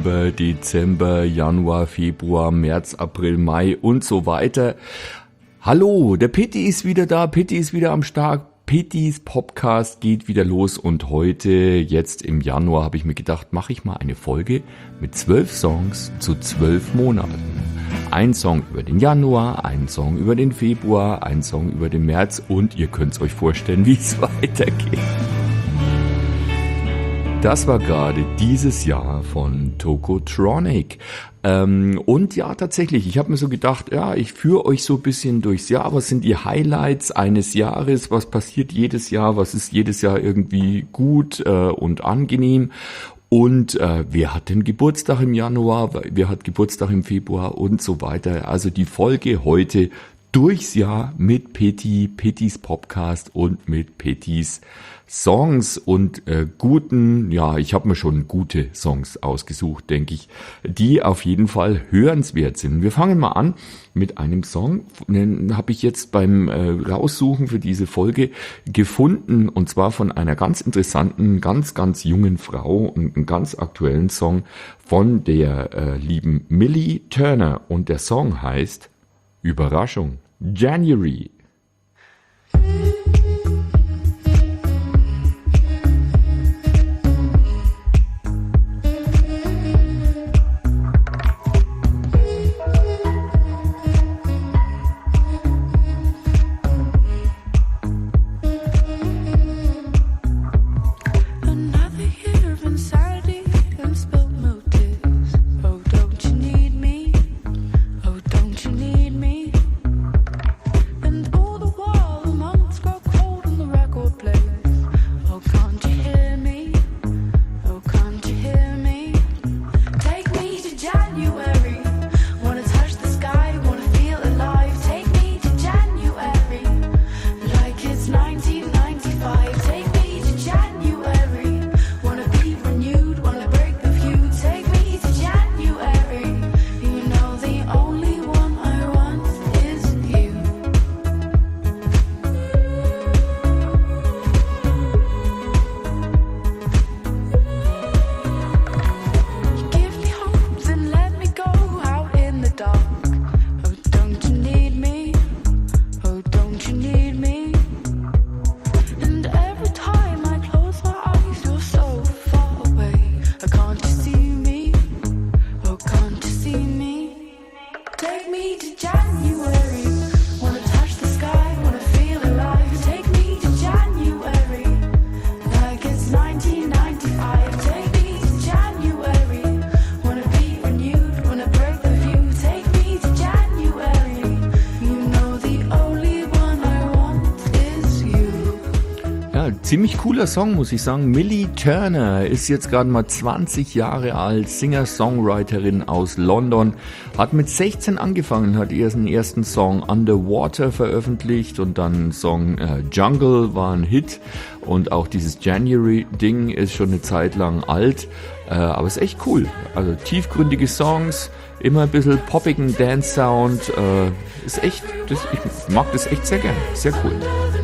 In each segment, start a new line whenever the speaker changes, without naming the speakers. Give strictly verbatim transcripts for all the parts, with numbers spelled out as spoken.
November, Dezember, Januar, Februar, März, April, Mai und so weiter. Hallo, der Pitti ist wieder da, Pitti ist wieder am Start. Pittis Podcast geht wieder los und heute, jetzt im Januar, habe ich mir gedacht, mache ich mal eine Folge mit zwölf Songs zu zwölf Monaten. Ein Song über den Januar, ein Song über den Februar, ein Song über den März und ihr könnt euch vorstellen, wie es weitergeht. Das war gerade dieses Jahr von Tokotronic. Ähm, und ja, tatsächlich, ich habe mir so gedacht, ja, ich führe euch so ein bisschen durchs Jahr. Was sind die Highlights eines Jahres? Was passiert jedes Jahr? Was ist jedes Jahr irgendwie gut äh, und angenehm? Und äh, wer hat denn Geburtstag im Januar? Wer hat Geburtstag im Februar? Und so weiter. Also die Folge heute durchs Jahr mit Pitti, Pittis Podcast und mit Pittis Songs und äh, guten, ja, ich habe mir schon gute Songs ausgesucht, denke ich, die auf jeden Fall hörenswert sind. Wir fangen mal an mit einem Song, den habe ich jetzt beim äh, Raussuchen für diese Folge gefunden und zwar von einer ganz interessanten, ganz, ganz jungen Frau und einen ganz aktuellen Song von der äh, lieben Millie Turner und der Song heißt Überraschung, January. Ziemlich cooler Song, muss ich sagen. Millie Turner ist jetzt gerade mal zwanzig Jahre alt, Singer-Songwriterin aus London, hat mit sechzehn angefangen, hat ihren ersten Song Underwater veröffentlicht und dann einen Song äh, Jungle war ein Hit und auch dieses January-Ding ist schon eine Zeit lang alt, äh, aber ist echt cool. Also tiefgründige Songs, immer ein bisschen poppigen Dance-Sound, äh, ist echt, das, ich mag das echt sehr gern, sehr cool.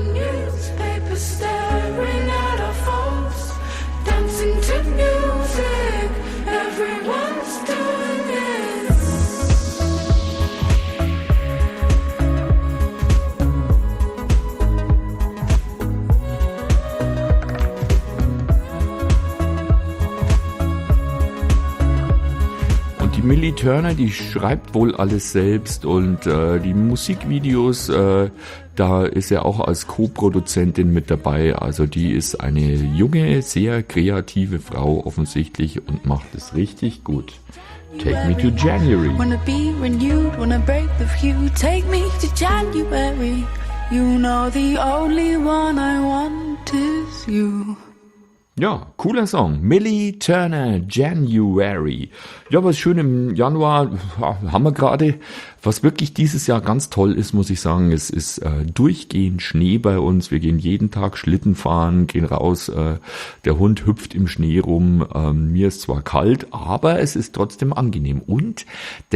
Millie Turner, die schreibt wohl alles selbst und äh, die Musikvideos, äh, da ist er auch als Co-Produzentin mit dabei. Also die ist eine junge, sehr kreative Frau offensichtlich und macht es richtig gut. Take me to January. Wanna be renewed, wanna break the feud. Take me to January. You know the only one I want is you. Ja, cooler Song. Millie Turner, January. Ja, was schön im Januar haben wir gerade. Was wirklich dieses Jahr ganz toll ist, muss ich sagen, es ist äh, durchgehend Schnee bei uns. Wir gehen jeden Tag Schlitten fahren, gehen raus. Äh, der Hund hüpft im Schnee rum. Ähm, mir ist zwar kalt, aber es ist trotzdem angenehm. Und das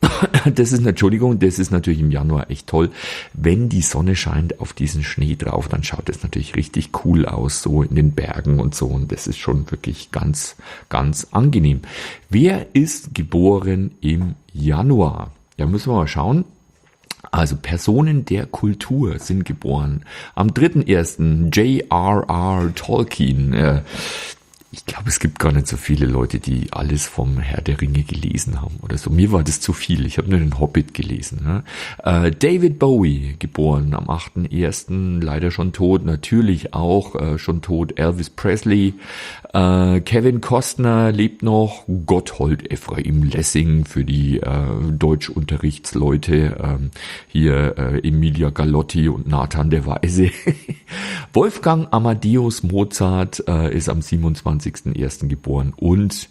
Das ist, Entschuldigung, das ist natürlich im Januar echt toll. Wenn die Sonne scheint auf diesen Schnee drauf, dann schaut das natürlich richtig cool aus, so in den Bergen und so. Und das ist schon wirklich ganz, ganz angenehm. Wer ist geboren im Januar? Ja, müssen wir mal schauen. Also Personen der Kultur sind geboren. Am dritten ersten J R R. Tolkien. Äh, Ich glaube, es gibt gar nicht so viele Leute, die alles vom Herr der Ringe gelesen haben oder so. Mir war das zu viel. Ich habe nur den Hobbit gelesen. Ne? Äh, David Bowie, geboren am achten ersten, leider schon tot. Natürlich auch äh, schon tot Elvis Presley. Äh, Kevin Costner lebt noch. Gotthold Ephraim Lessing für die äh, Deutschunterrichtsleute. Ähm, hier äh, Emilia Galotti und Nathan der Weise. Wolfgang Amadeus Mozart äh, ist am siebenundzwanzigsten ersten geboren und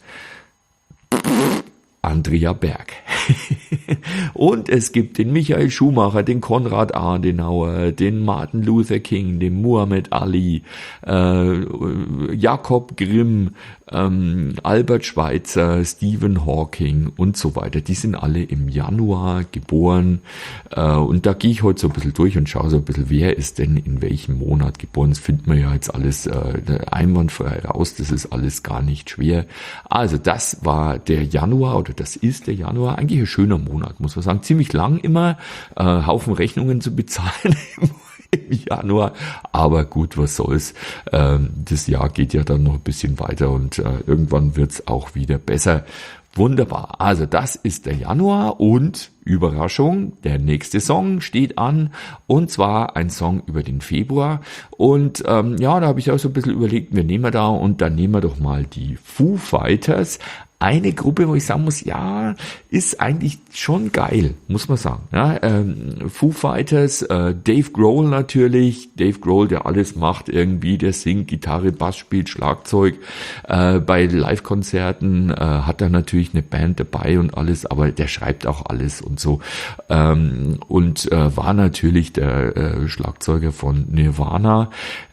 Andrea Berg. Und es gibt den Michael Schumacher, den Konrad Adenauer, den Martin Luther King, den Muhammad Ali, äh, Jakob Grimm, ähm, Albert Schweitzer, Stephen Hawking und so weiter. Die sind alle im Januar geboren. Äh, und da gehe ich heute so ein bisschen durch und schaue so ein bisschen, wer ist denn in welchem Monat geboren. Das findet man ja jetzt alles äh, einwandfrei raus. Das ist alles gar nicht schwer. Also das war der Januar oder das ist der Januar. Eigentlich ein schöner Monat, muss man sagen. Ziemlich lang immer, äh, Haufen Rechnungen zu bezahlen im Januar. Aber gut, was soll's. Ähm, das Jahr geht ja dann noch ein bisschen weiter und äh, irgendwann wird's auch wieder besser. Wunderbar. Also das ist der Januar und Überraschung, der nächste Song steht an und zwar ein Song über den Februar und ähm, ja, da habe ich auch so ein bisschen überlegt, wir nehmen da und dann nehmen wir doch mal die Foo Fighters. Eine Gruppe, wo ich sagen muss, ja, ist eigentlich schon geil, muss man sagen. Ja, ähm, Foo Fighters, äh, Dave Grohl natürlich, Dave Grohl, der alles macht irgendwie, der singt, Gitarre, Bass spielt, Schlagzeug. Äh, bei Live-Konzerten äh, hat er natürlich eine Band dabei und alles, aber der schreibt auch alles und so. Ähm, und äh, war natürlich der äh, Schlagzeuger von Nirvana.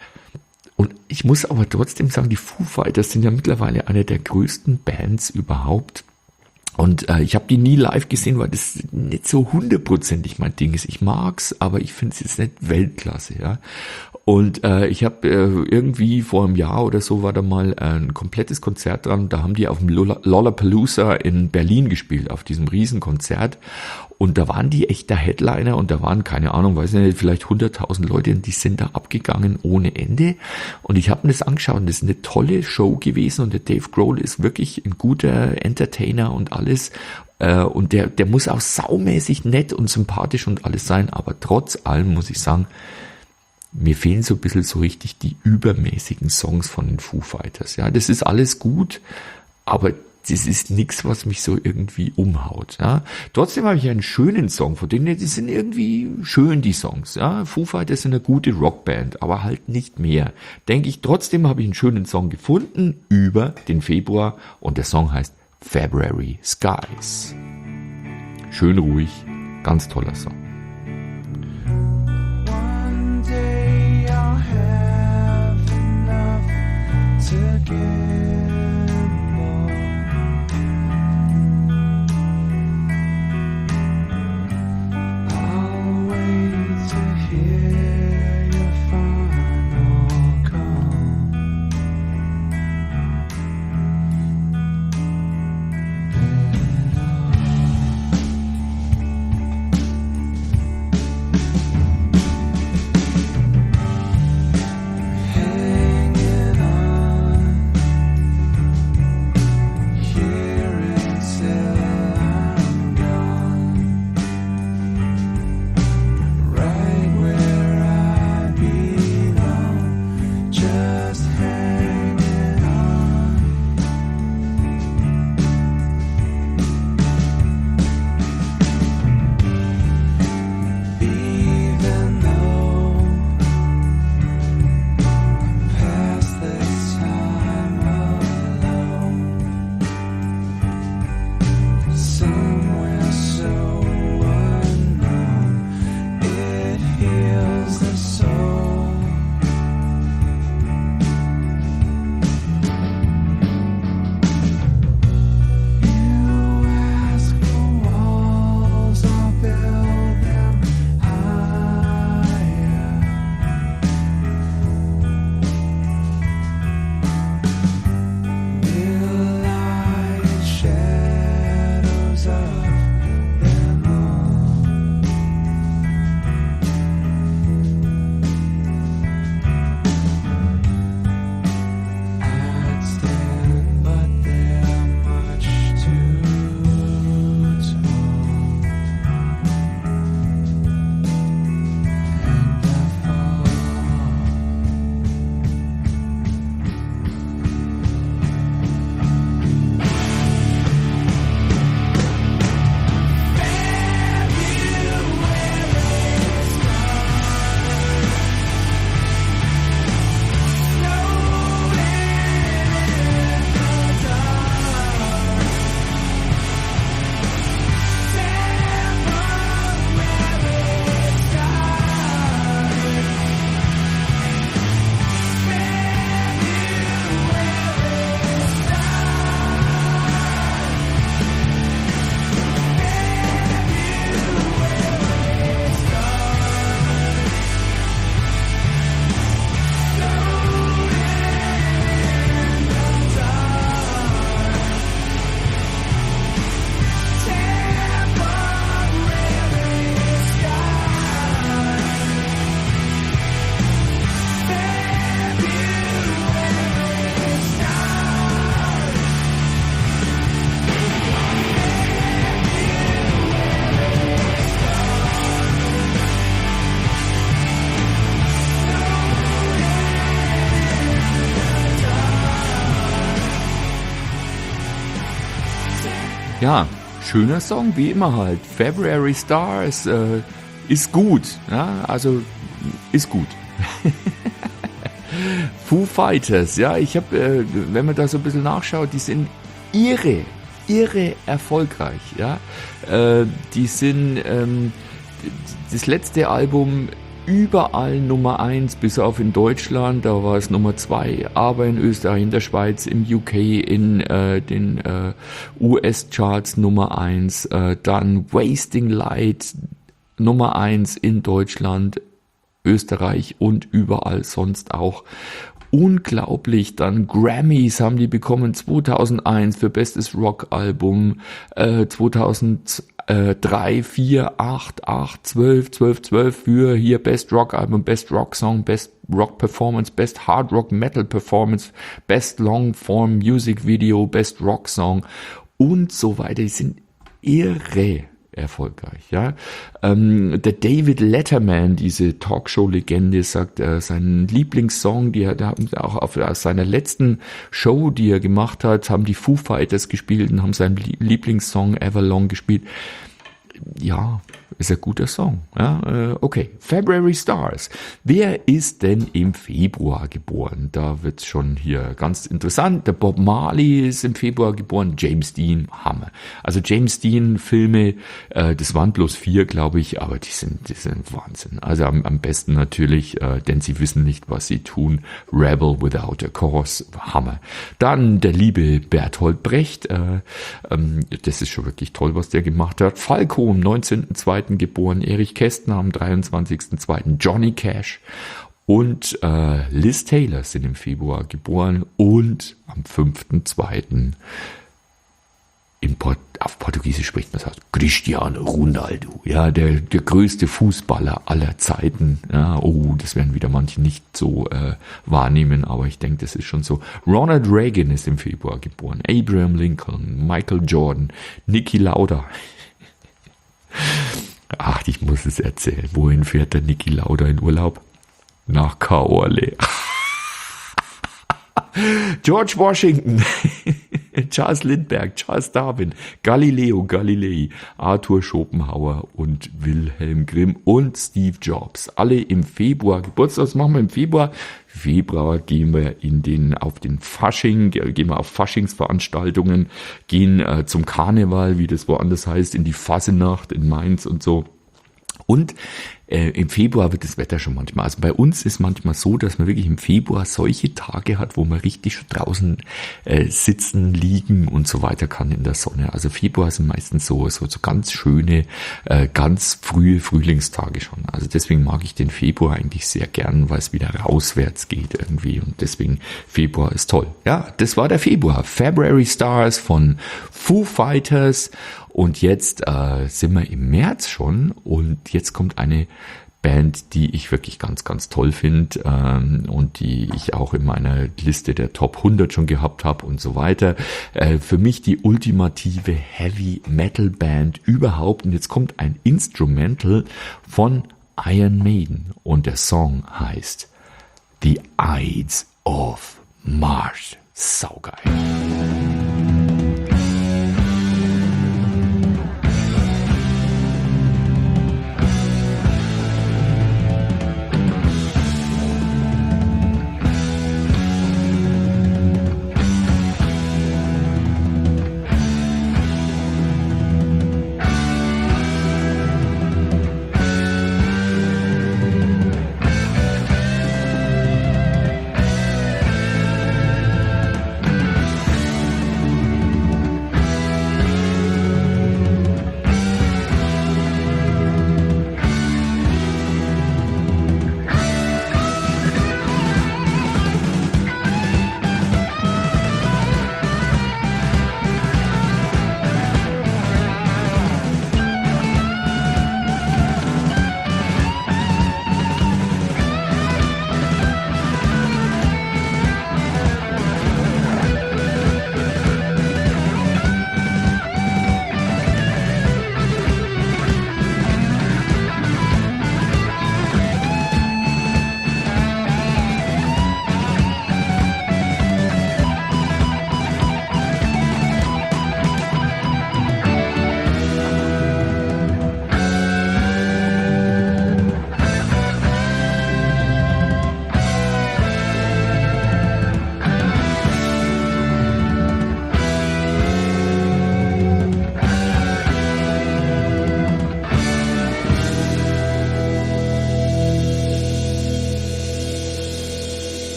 Und ich muss aber trotzdem sagen, die Foo Fighters sind ja mittlerweile eine der größten Bands überhaupt. Und äh, ich habe die nie live gesehen, weil das nicht so hundertprozentig mein Ding ist. Ich mag's, aber ich finde es jetzt nicht Weltklasse, ja. Und äh, ich habe äh, irgendwie vor einem Jahr oder so war da mal ein komplettes Konzert dran. Da haben die auf dem Lollapalooza in Berlin gespielt, auf diesem Riesenkonzert. Und da waren die echt der Headliner und da waren, keine Ahnung, weiß ich nicht, vielleicht hunderttausend Leute und die sind da abgegangen ohne Ende. Und ich habe mir das angeschaut und das ist eine tolle Show gewesen und der Dave Grohl ist wirklich ein guter Entertainer und alles. Äh, und der, der muss auch saumäßig nett und sympathisch und alles sein, aber trotz allem muss ich sagen, mir fehlen so ein bisschen so richtig die übermäßigen Songs von den Foo Fighters. Ja, das ist alles gut, aber das ist nichts, was mich so irgendwie umhaut. Ja. Trotzdem habe ich einen schönen Song von denen, die sind irgendwie schön, die Songs. Ja. Foo Fighters sind eine gute Rockband, aber halt nicht mehr. Denke ich, trotzdem habe ich einen schönen Song gefunden über den Februar und der Song heißt February Skies. Schön ruhig, ganz toller Song.
One day I'll have enough to give.
Ja, schöner Song, wie immer halt. February Stars äh, ist gut. Ja, also ist gut. Foo Fighters, ja, ich habe, äh, wenn man da so ein bisschen nachschaut, die sind irre, irre erfolgreich, ja. Äh, die sind ähm, das letzte Album überall Nummer eins, bis auf in Deutschland, da war es Nummer zwei, aber in Österreich, in der Schweiz, im U K, in äh, den äh, U S-Charts Nummer eins, äh, dann Wasting Light Nummer eins in Deutschland, Österreich und überall sonst auch. Unglaublich, dann Grammys haben die bekommen zweitausendeins für bestes Rockalbum, äh, zweitausenddrei, vier, acht, acht, zwölf, zwölf, zwölf für hier Best Rockalbum, Best Rock Song, Best Rock Performance, Best Hard Rock Metal Performance, Best Long Form Music Video, Best Rock Song und so weiter. Die sind irre erfolgreich, ja. Ähm, der David Letterman, diese Talkshow-Legende, sagt, äh, seinen Lieblingssong, die er da auch auf aus seiner letzten Show, die er gemacht hat, haben die Foo Fighters gespielt und haben seinen Lieblingssong Everlong gespielt. Ja, ist ein guter Song. Ja, äh, okay, February Stars. Wer ist denn im Februar geboren? Da wird's schon hier ganz interessant. Der Bob Marley ist im Februar geboren. James Dean, Hammer. Also James Dean Filme, äh, das waren bloß vier, glaube ich, aber die sind, die sind Wahnsinn. Also am, am besten natürlich, äh, denn sie wissen nicht, was sie tun. Rebel Without a Cause, Hammer. Dann der liebe Bertolt Brecht. Äh, ähm, das ist schon wirklich toll, was der gemacht hat. Falco am neunzehnten zweiten geboren, Erich Kästner am dreiundzwanzigsten zweiten Johnny Cash und äh, Liz Taylor sind im Februar geboren und am fünften zweiten in Port- auf Portugiesisch spricht man das aus, Cristiano Ronaldo, ja, der, der größte Fußballer aller Zeiten. Ja, oh, das werden wieder manche nicht so äh, wahrnehmen, aber ich denke, das ist schon so. Ronald Reagan ist im Februar geboren, Abraham Lincoln, Michael Jordan, Niki Lauda. Ach, ich muss es erzählen. Wohin fährt der Niki Lauda in Urlaub? Nach Kaorle. George Washington, Charles Lindbergh, Charles Darwin, Galileo Galilei, Arthur Schopenhauer und Wilhelm Grimm und Steve Jobs. Alle im Februar Geburtstag. Was machen wir im Februar? Februar gehen wir in den, auf den Fasching, gehen wir auf Faschingsveranstaltungen, gehen äh, zum Karneval, wie das woanders heißt, in die Fassenacht in Mainz und so. Und äh, im Februar wird das Wetter schon manchmal, also bei uns ist manchmal so, dass man wirklich im Februar solche Tage hat, wo man richtig schon draußen äh, sitzen, liegen und so weiter kann in der Sonne. Also Februar sind meistens so, so, so ganz schöne, äh, ganz frühe Frühlingstage schon. Also deswegen mag ich den Februar eigentlich sehr gern, weil es wieder rauswärts geht irgendwie und deswegen Februar ist toll. Ja, das war der Februar. February Stars von Foo Fighters. Und jetzt äh, sind wir im März schon und jetzt kommt eine Band, die ich wirklich ganz, ganz toll finde ähm, und die ich auch in meiner Liste der Top hundert schon gehabt habe und so weiter. Äh, für mich die ultimative Heavy Metal Band überhaupt. Und jetzt kommt ein Instrumental von Iron Maiden und der Song heißt The Ides of March. Saugeil.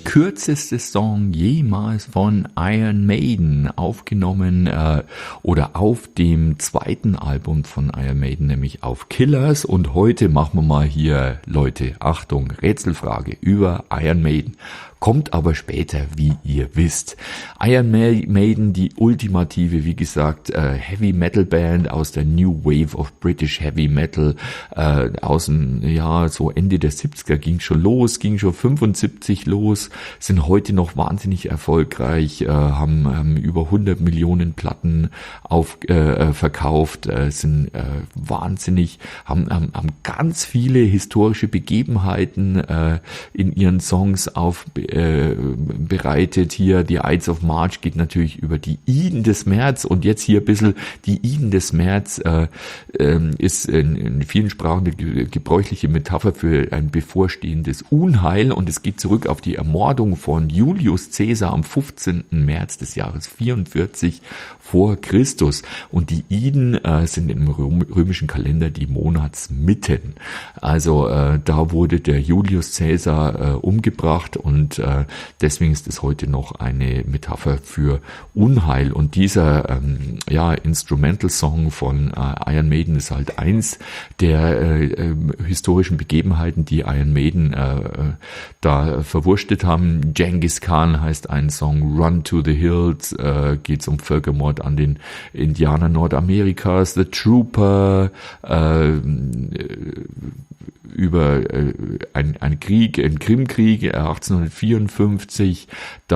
kürzeste Song jemals von Iron Maiden, aufgenommen äh, oder auf dem zweiten Album von Iron Maiden, nämlich auf Killers. Und heute machen wir mal hier, Leute, Achtung, Rätselfrage über Iron Maiden. Kommt aber später, wie ihr wisst. Iron Maiden, die ultimative, wie gesagt, Heavy Metal Band aus der New Wave of British Heavy Metal. Äh, aus dem, ja, so Ende der siebziger ging schon los, ging schon fünfundsiebzig los, sind heute noch wahnsinnig erfolgreich, äh, haben, haben über hundert Millionen Platten auf, äh, verkauft, äh, sind äh, wahnsinnig, haben, haben, haben ganz viele historische Begebenheiten äh, in ihren Songs auf Äh, bereitet. Hier die Ides of March geht natürlich über die Iden des März, und jetzt hier ein bisschen die Iden des März äh, äh, ist in, in vielen Sprachen eine gebräuchliche Metapher für ein bevorstehendes Unheil, und es geht zurück auf die Ermordung von Julius Caesar am fünfzehnten März des Jahres vierundvierzig vor Christus, und die Iden äh, sind im römischen Kalender die Monatsmitten. Also äh, da wurde der Julius Caesar äh, umgebracht, und äh, deswegen ist es heute noch eine Metapher für Unheil. Und dieser ähm, ja Instrumental-Song von äh, Iron Maiden ist halt eins der äh, äh, historischen Begebenheiten, die Iron Maiden äh, da verwurstet haben. Genghis Khan heißt ein Song, Run to the Hills, äh, geht es um Völkermord an den Indianern Nordamerikas, The Trooper, äh, über äh, ein, ein Krieg, ein Krimkrieg äh, achtzehnhundertvierundfünfzig,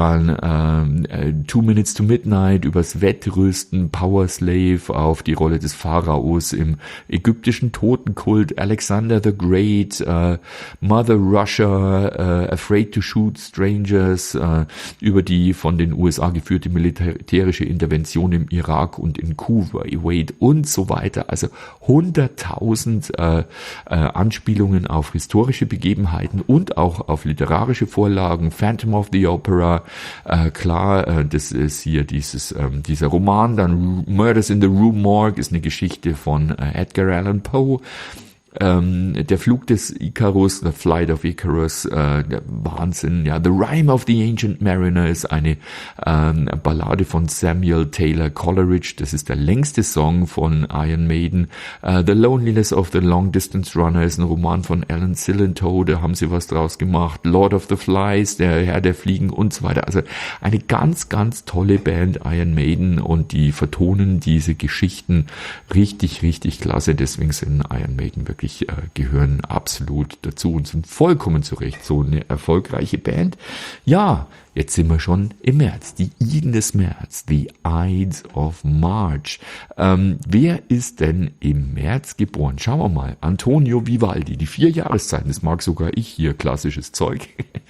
dann äh, Two Minutes to Midnight übers Wettrüsten, Power Slave auf die Rolle des Pharaos im ägyptischen Totenkult, Alexander the Great, äh, Mother Russia, äh, Afraid to Shoot Strangers, äh, über die von den U S A geführte militärische Intervention im Irak und in Kuwait und so weiter. Also hunderttausend äh, äh, Anspielungen auf historische Begebenheiten und auch auf literarische Vorlagen. Phantom of the Opera, äh, klar, äh, das ist hier dieses ähm, dieser Roman. Dann Murders in the Rue Morgue ist eine Geschichte von äh, Edgar Allan Poe. Ähm, der Flug des Icarus, The Flight of Icarus, äh, der Wahnsinn, ja. The Rime of the Ancient Mariner ist eine ähm, Ballade von Samuel Taylor Coleridge, das ist der längste Song von Iron Maiden. Äh, The Loneliness of the Long Distance Runner ist ein Roman von Alan Sillentoe, da haben sie was draus gemacht. Lord of the Flies, der Herr der Fliegen und so weiter. Also eine ganz, ganz tolle Band, Iron Maiden, und die vertonen diese Geschichten richtig, richtig klasse. Deswegen sind Iron Maiden wirklich Äh, gehören absolut dazu und sind vollkommen zurecht so eine erfolgreiche Band. Ja, jetzt sind wir schon im März, die Iden des März, the Ides of March. Ähm, wer ist denn im März geboren? Schauen wir mal. Antonio Vivaldi, die vier Jahreszeiten, das mag sogar ich hier, klassisches Zeug.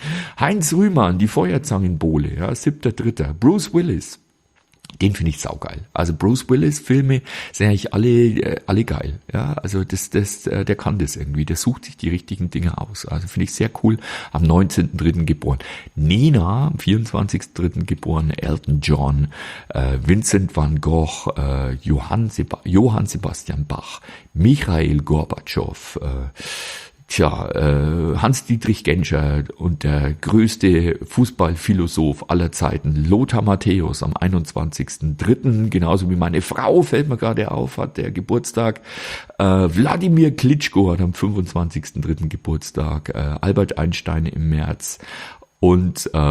Heinz Rühmann, die Feuerzangenbowle, ja, siebter Dritter. Bruce Willis, den finde ich saugeil. Also Bruce Willis Filme sind eigentlich alle äh, alle geil. Ja, also das das äh, der kann das irgendwie. Der sucht sich die richtigen Dinge aus. Also finde ich sehr cool. Am neunzehnten dritten geboren. Nina am vierundzwanzigsten dritten geboren. Elton John, äh, Vincent van Gogh, äh, Johann, Seba- Johann Sebastian Bach, Michail Gorbatschow, äh, Tja, äh, Hans-Dietrich Genscher und der größte Fußballphilosoph aller Zeiten, Lothar Matthäus, am einundzwanzigsten dritten, genauso wie meine Frau, fällt mir gerade auf, hat der Geburtstag. Äh, Wladimir Klitschko hat am fünfundzwanzigsten dritten Geburtstag, äh, Albert Einstein im März. Und äh,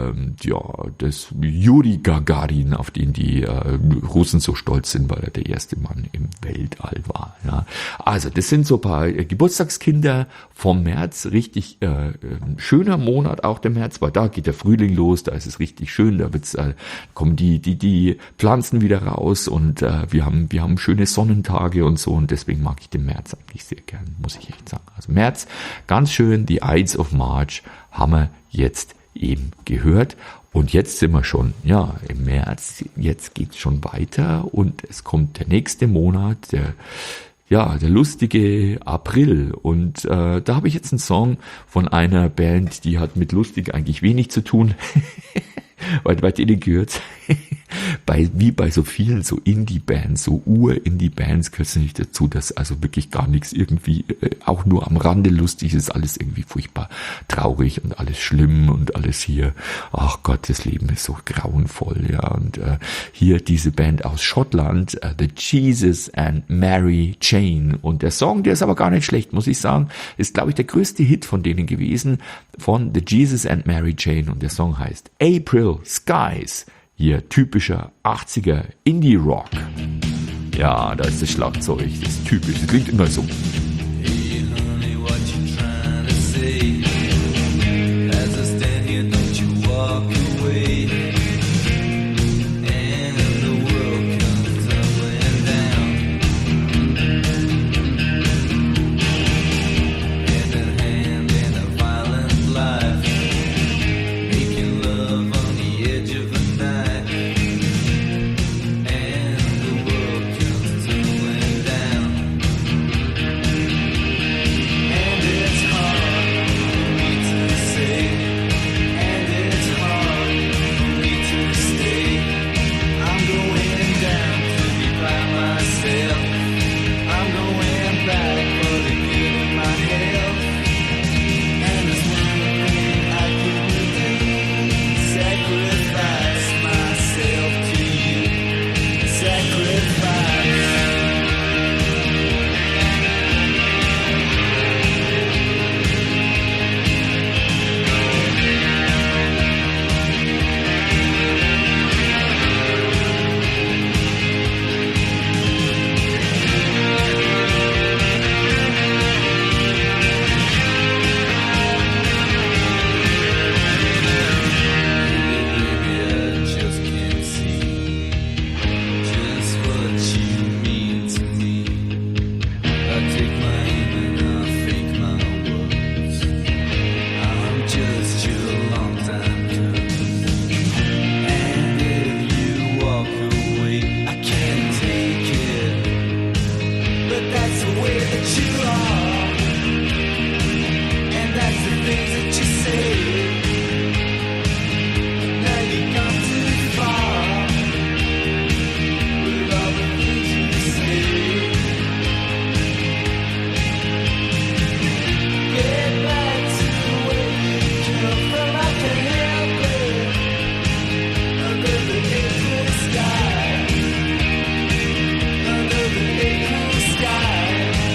ja, das Juri Gagarin, auf den die äh, Russen so stolz sind, weil er der erste Mann im Weltall war. Ja. Also das sind so ein paar äh, Geburtstagskinder vom März. Richtig äh, schöner Monat auch der März, weil da geht der Frühling los, da ist es richtig schön, da wird's, äh, kommen die die die Pflanzen wieder raus, und äh, wir haben wir haben schöne Sonnentage und so, und deswegen mag ich den März eigentlich sehr gern, muss ich echt sagen. Also März, ganz schön, die Ides of March haben wir jetzt eben gehört. Und jetzt sind wir schon, ja, im März, jetzt geht's schon weiter, und es kommt der nächste Monat, der, ja, der lustige April. Und äh, da habe ich jetzt einen Song von einer Band, die hat mit lustig eigentlich wenig zu tun, weil bei denen gehört bei bei, wie bei so vielen so Indie-Bands, so Ur-Indie-Bands gehört es nicht dazu, dass also wirklich gar nichts irgendwie, äh, auch nur am Rande lustig ist, alles irgendwie furchtbar traurig und alles schlimm und alles hier, ach Gott, das Leben ist so grauenvoll, ja, und äh, hier diese Band aus Schottland, äh, The Jesus and Mary Chain, und der Song, der ist aber gar nicht schlecht, muss ich sagen, ist, glaube ich, der größte Hit von denen gewesen, von The Jesus and Mary Chain, und der Song heißt April Skies. Hier typischer achtziger Indie-Rock. Ja, da ist das Schlagzeug, das ist typisch, das klingt immer so.
Hey honey, what you trying to say? As I stand here, don't you walk away. And the world comes tumbling down. Hand in hand in a violent life, making love on the edge of a night. And the world comes tumbling down. And it's hard for me to say, and it's hard for me to stay. I'm going down to be by myself. I'm going back for the good of my health. And there's one thing I couldn't do, sacrifice myself to you. Sacrifice. Baby, I just can't see just what you mean to me. I take my aim and I fake my words. I'm just your long time cousin. And if you walk away, I can't take it. But that's the way that you are. And that's the things that you say. Now you've gone too far with all the things you say. Get back to the way you come from. I can't help it. Under the April sky, under the April sky,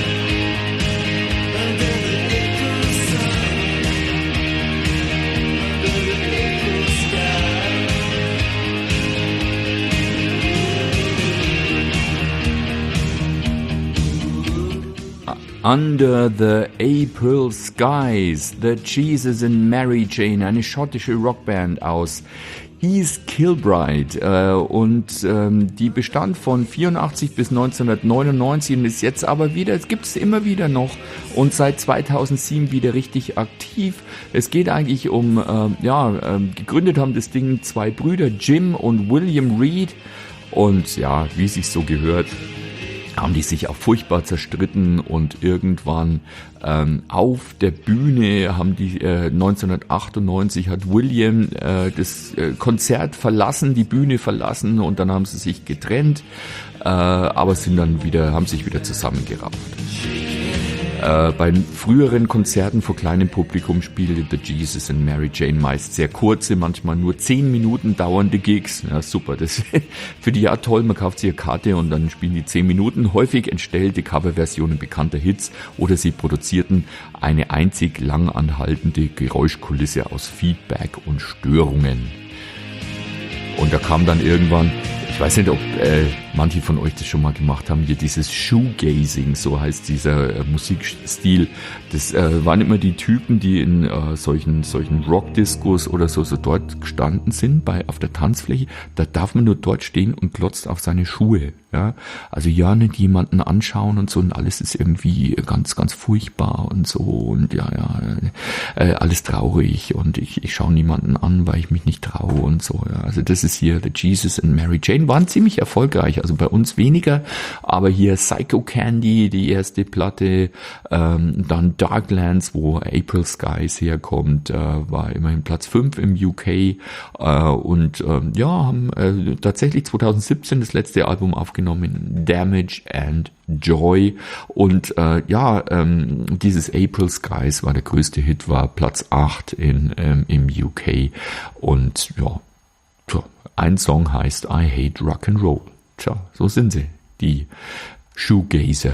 under the April sun, under the April sky.
Under the April Skies, The Jesus and Mary Chain, eine schottische Rockband aus East Kilbride, äh, und ähm, die bestand von vierundachtzig bis neunzehnhundertneunundneunzig und ist jetzt aber wieder, es gibt es immer wieder noch und seit zweitausendsieben wieder richtig aktiv. Es geht eigentlich um, äh, ja, äh, gegründet haben das Ding zwei Brüder, Jim und William Reed, und ja, wie es sich so gehört, haben die sich auch furchtbar zerstritten, und irgendwann ähm, auf der Bühne haben die äh, neunzehnhundertachtundneunzig hat William äh, das äh, Konzert verlassen, die Bühne verlassen, und dann haben sie sich getrennt, äh, aber sind dann wieder, haben sich wieder zusammengerafft. Äh, bei früheren Konzerten vor kleinem Publikum spielte The Jesus and Mary Chain meist sehr kurze, manchmal nur zehn Minuten dauernde Gigs. Ja, super, das für die ja toll, man kauft sich eine Karte und dann spielen die zehn Minuten. Häufig entstellte Coverversionen bekannter Hits oder sie produzierten eine einzig lang anhaltende Geräuschkulisse aus Feedback und Störungen. Und da kam dann irgendwann, ich weiß nicht, ob äh, manche von euch das schon mal gemacht haben, hier dieses Shoegazing, so heißt dieser äh, Musikstil. Das äh, waren immer die Typen, die in äh, solchen solchen Rockdiscos oder so, so dort gestanden sind, bei auf der Tanzfläche. Da darf man nur dort stehen und glotzt auf seine Schuhe. Ja, also ja, nicht jemanden anschauen und so, und alles ist irgendwie ganz, ganz furchtbar und so, und ja, ja, äh, alles traurig, und ich, ich schaue niemanden an, weil ich mich nicht traue und so. Ja. Also das ist hier The Jesus and Mary Chain. Band waren ziemlich erfolgreich, also bei uns weniger, aber hier Psycho Candy, die erste Platte, ähm, dann Darklands, wo April Skies herkommt, äh, war immerhin Platz fünf im U K äh, und äh, ja, haben äh, tatsächlich zwanzig siebzehn das letzte Album aufgenommen, Damage and Joy, und äh, ja, ähm, dieses April Skies war der größte Hit, war Platz acht in, ähm, im U K, und ja, tja, ein Song heißt I Hate Rock'n'Roll. Tja, so sind sie, die Shoegazer.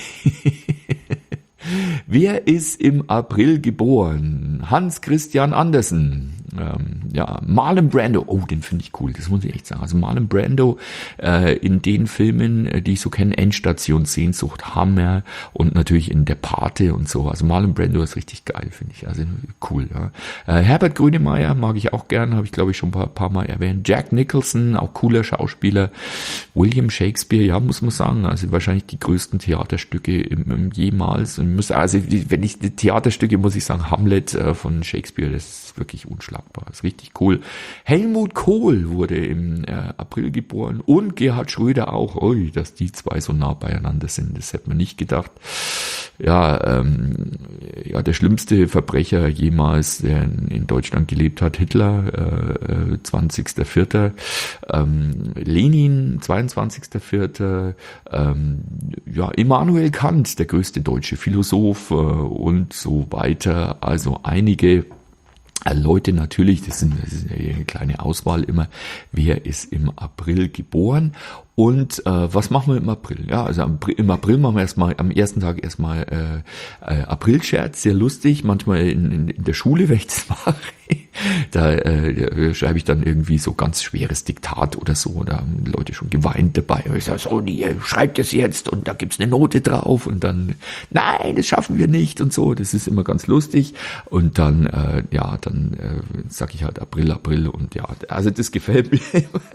Wer ist im April geboren? Hans Christian Andersen. Ähm, ja, Marlon Brando. Oh, den finde ich cool, das muss ich echt sagen. Also Marlon Brando äh, in den Filmen, äh, die ich so kenne, Endstation, Sehnsucht, Hammer, und natürlich in Der Pate und so. Also Marlon Brando ist richtig geil, finde ich. Also cool. Ja. Äh, Herbert Grönemeyer mag ich auch gern, habe ich glaube ich schon ein paar, paar Mal erwähnt. Jack Nicholson, auch cooler Schauspieler. William Shakespeare, ja, muss man sagen, also wahrscheinlich die größten Theaterstücke im, im jemals. Also wenn ich die Theaterstücke, muss ich sagen, Hamlet äh, von Shakespeare, das ist wirklich unschlagbar. Das ist richtig cool. Helmut Kohl wurde im äh, April geboren, und Gerhard Schröder auch. Ui, dass die zwei so nah beieinander sind, das hätte man nicht gedacht. Ja, ähm, ja, der schlimmste Verbrecher jemals, der in, in Deutschland gelebt hat, Hitler, äh, zwanzigster vierter Ähm, Lenin, zweiundzwanzigster vierter Ähm, ja, Immanuel Kant, der größte deutsche Philosoph, äh, und so weiter. Also einige Leute natürlich, das, sind, das ist eine kleine Auswahl immer, wer ist im April geboren. Und äh, was machen wir im April? Ja, also am, im April machen wir erstmal am ersten Tag erstmal äh, äh, Aprilscherz, sehr lustig. Manchmal in, in, in der Schule, wenn ich das mache, da äh, schreibe ich dann irgendwie so ganz schweres Diktat oder so. Da haben Leute schon geweint dabei. Und ich sage, so, nee, schreibt das jetzt, und da gibt's eine Note drauf, und dann, nein, das schaffen wir nicht und so. Das ist immer ganz lustig. Und dann, äh, ja, dann äh, sage ich halt April, April, und ja, also das gefällt mir.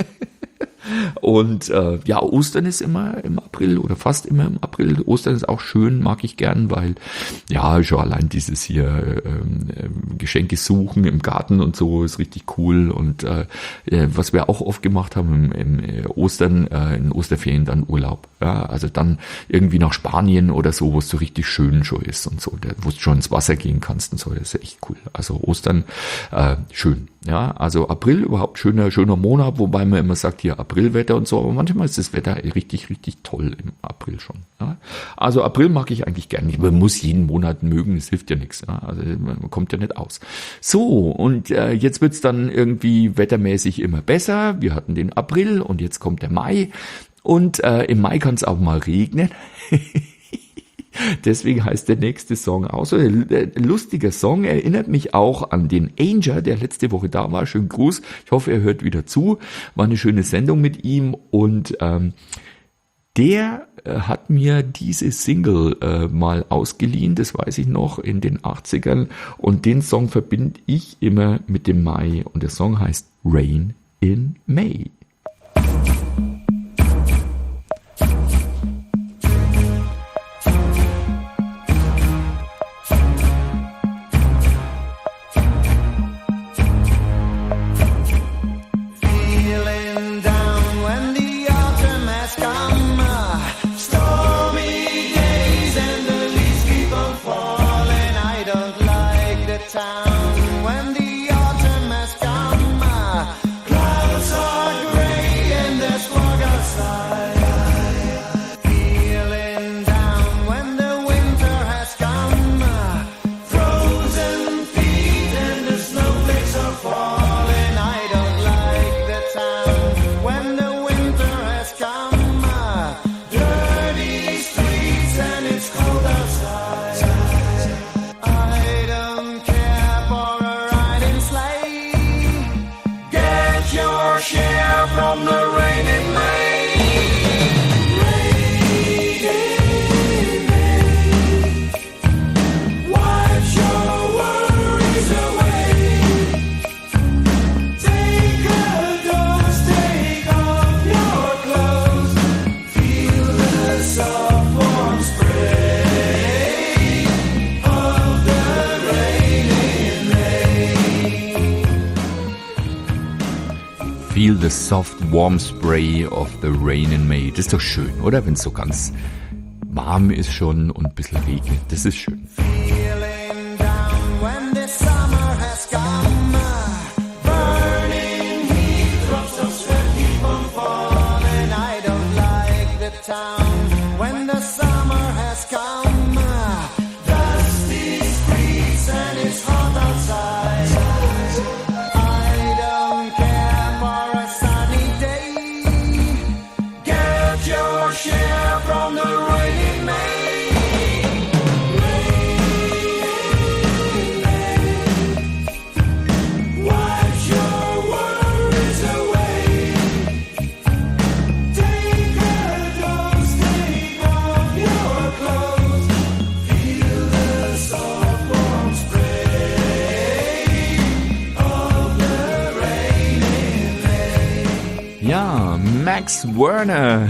Und äh, ja, Ostern ist immer im April oder fast immer im April. Ostern ist auch schön, mag ich gern, weil ja, schon allein dieses hier ähm, Geschenke suchen im Garten und so ist richtig cool. Und äh, was wir auch oft gemacht haben im, im Ostern, äh, in Osterferien dann Urlaub. Ja, also dann irgendwie nach Spanien oder so, wo es so richtig schön schon ist und so, wo du schon ins Wasser gehen kannst und so, das ist echt cool. Also Ostern, äh, schön. Ja, also April überhaupt schöner, schöner Monat, wobei man immer sagt, hier Aprilwetter und so, aber manchmal ist das Wetter richtig, richtig toll im April schon. Ja. Also April mag ich eigentlich gerne nicht. Man muss jeden Monat mögen, das hilft ja nichts. Ja. Also man kommt ja nicht aus. So, und äh, jetzt wird's dann irgendwie wettermäßig immer besser. Wir hatten den April und jetzt kommt der Mai. Und äh, im Mai kann es auch mal regnen. Deswegen heißt der nächste Song auch so. Ein lustiger Song, erinnert mich auch an den Anger, der letzte Woche da war. Schönen Gruß. Ich hoffe, er hört wieder zu. War eine schöne Sendung mit ihm. Und ähm, der äh, hat mir diese Single äh, mal ausgeliehen, das weiß ich noch, in den achtzigern. Und den Song verbinde ich immer mit dem Mai. Und der Song heißt Rain in May. The soft warm spray of the rain in May. Das ist doch schön, oder? Wenn es so ganz warm ist schon und ein bisschen regnet. Das ist schön.
Feeling down when the summer has come. Burning heat, drops of sweat keep on falling. I don't like the town when the summer has come. Dusty streets and it's hot outside. I don't care for a sunny day. Get your share from the rain in May. Wash your worries away. Take a dose, take off your clothes. Feel the soft warm spray of the rain in May.
Ja, Max Werner.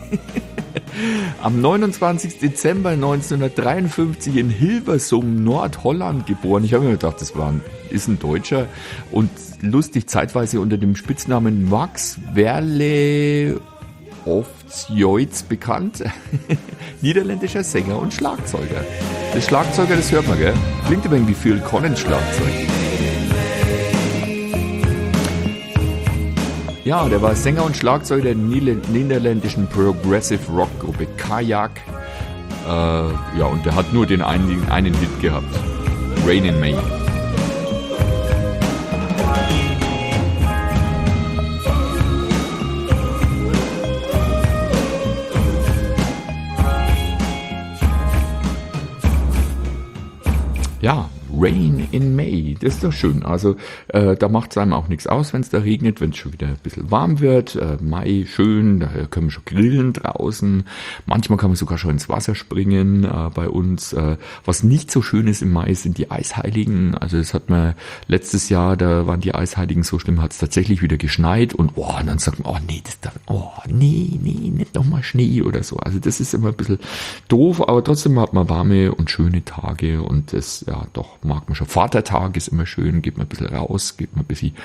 Am neunundzwanzigsten Dezember neunzehnhundertdreiundfünfzig in Hilversum, Nordholland geboren. Ich habe mir gedacht, das war ein, ist ein Deutscher und lustig zeitweise unter dem Spitznamen Max Werle Oftsjoits bekannt. Niederländischer Sänger und Schlagzeuger. Das Schlagzeuger, das hört man, gell? Klingt aber irgendwie Phil Collins Schlagzeug. Ja, der war Sänger und Schlagzeuger der niederländischen Progressive Rock Gruppe Kajak. Äh, ja, und der hat nur den einen, einen Hit gehabt. Rain in May. Ja, Rain in May, das ist doch schön. Also äh, da macht es einem auch nichts aus, wenn es da regnet, wenn es schon wieder ein bisschen warm wird. Äh, Mai, schön, da können wir schon grillen draußen. Manchmal kann man sogar schon ins Wasser springen äh, bei uns. Äh, was nicht so schön ist im Mai, sind die Eisheiligen. Also das hat man letztes Jahr, da waren die Eisheiligen so schlimm, hat es tatsächlich wieder geschneit. Und, oh, und dann sagt man, oh nee, das da, oh nee, nee, nicht nochmal Schnee oder so. Also das ist immer ein bisschen doof, aber trotzdem hat man warme und schöne Tage und das, ja doch, mag man schon. Vatertag ist immer schön, geht man ein bisschen raus, geht man ein bisschen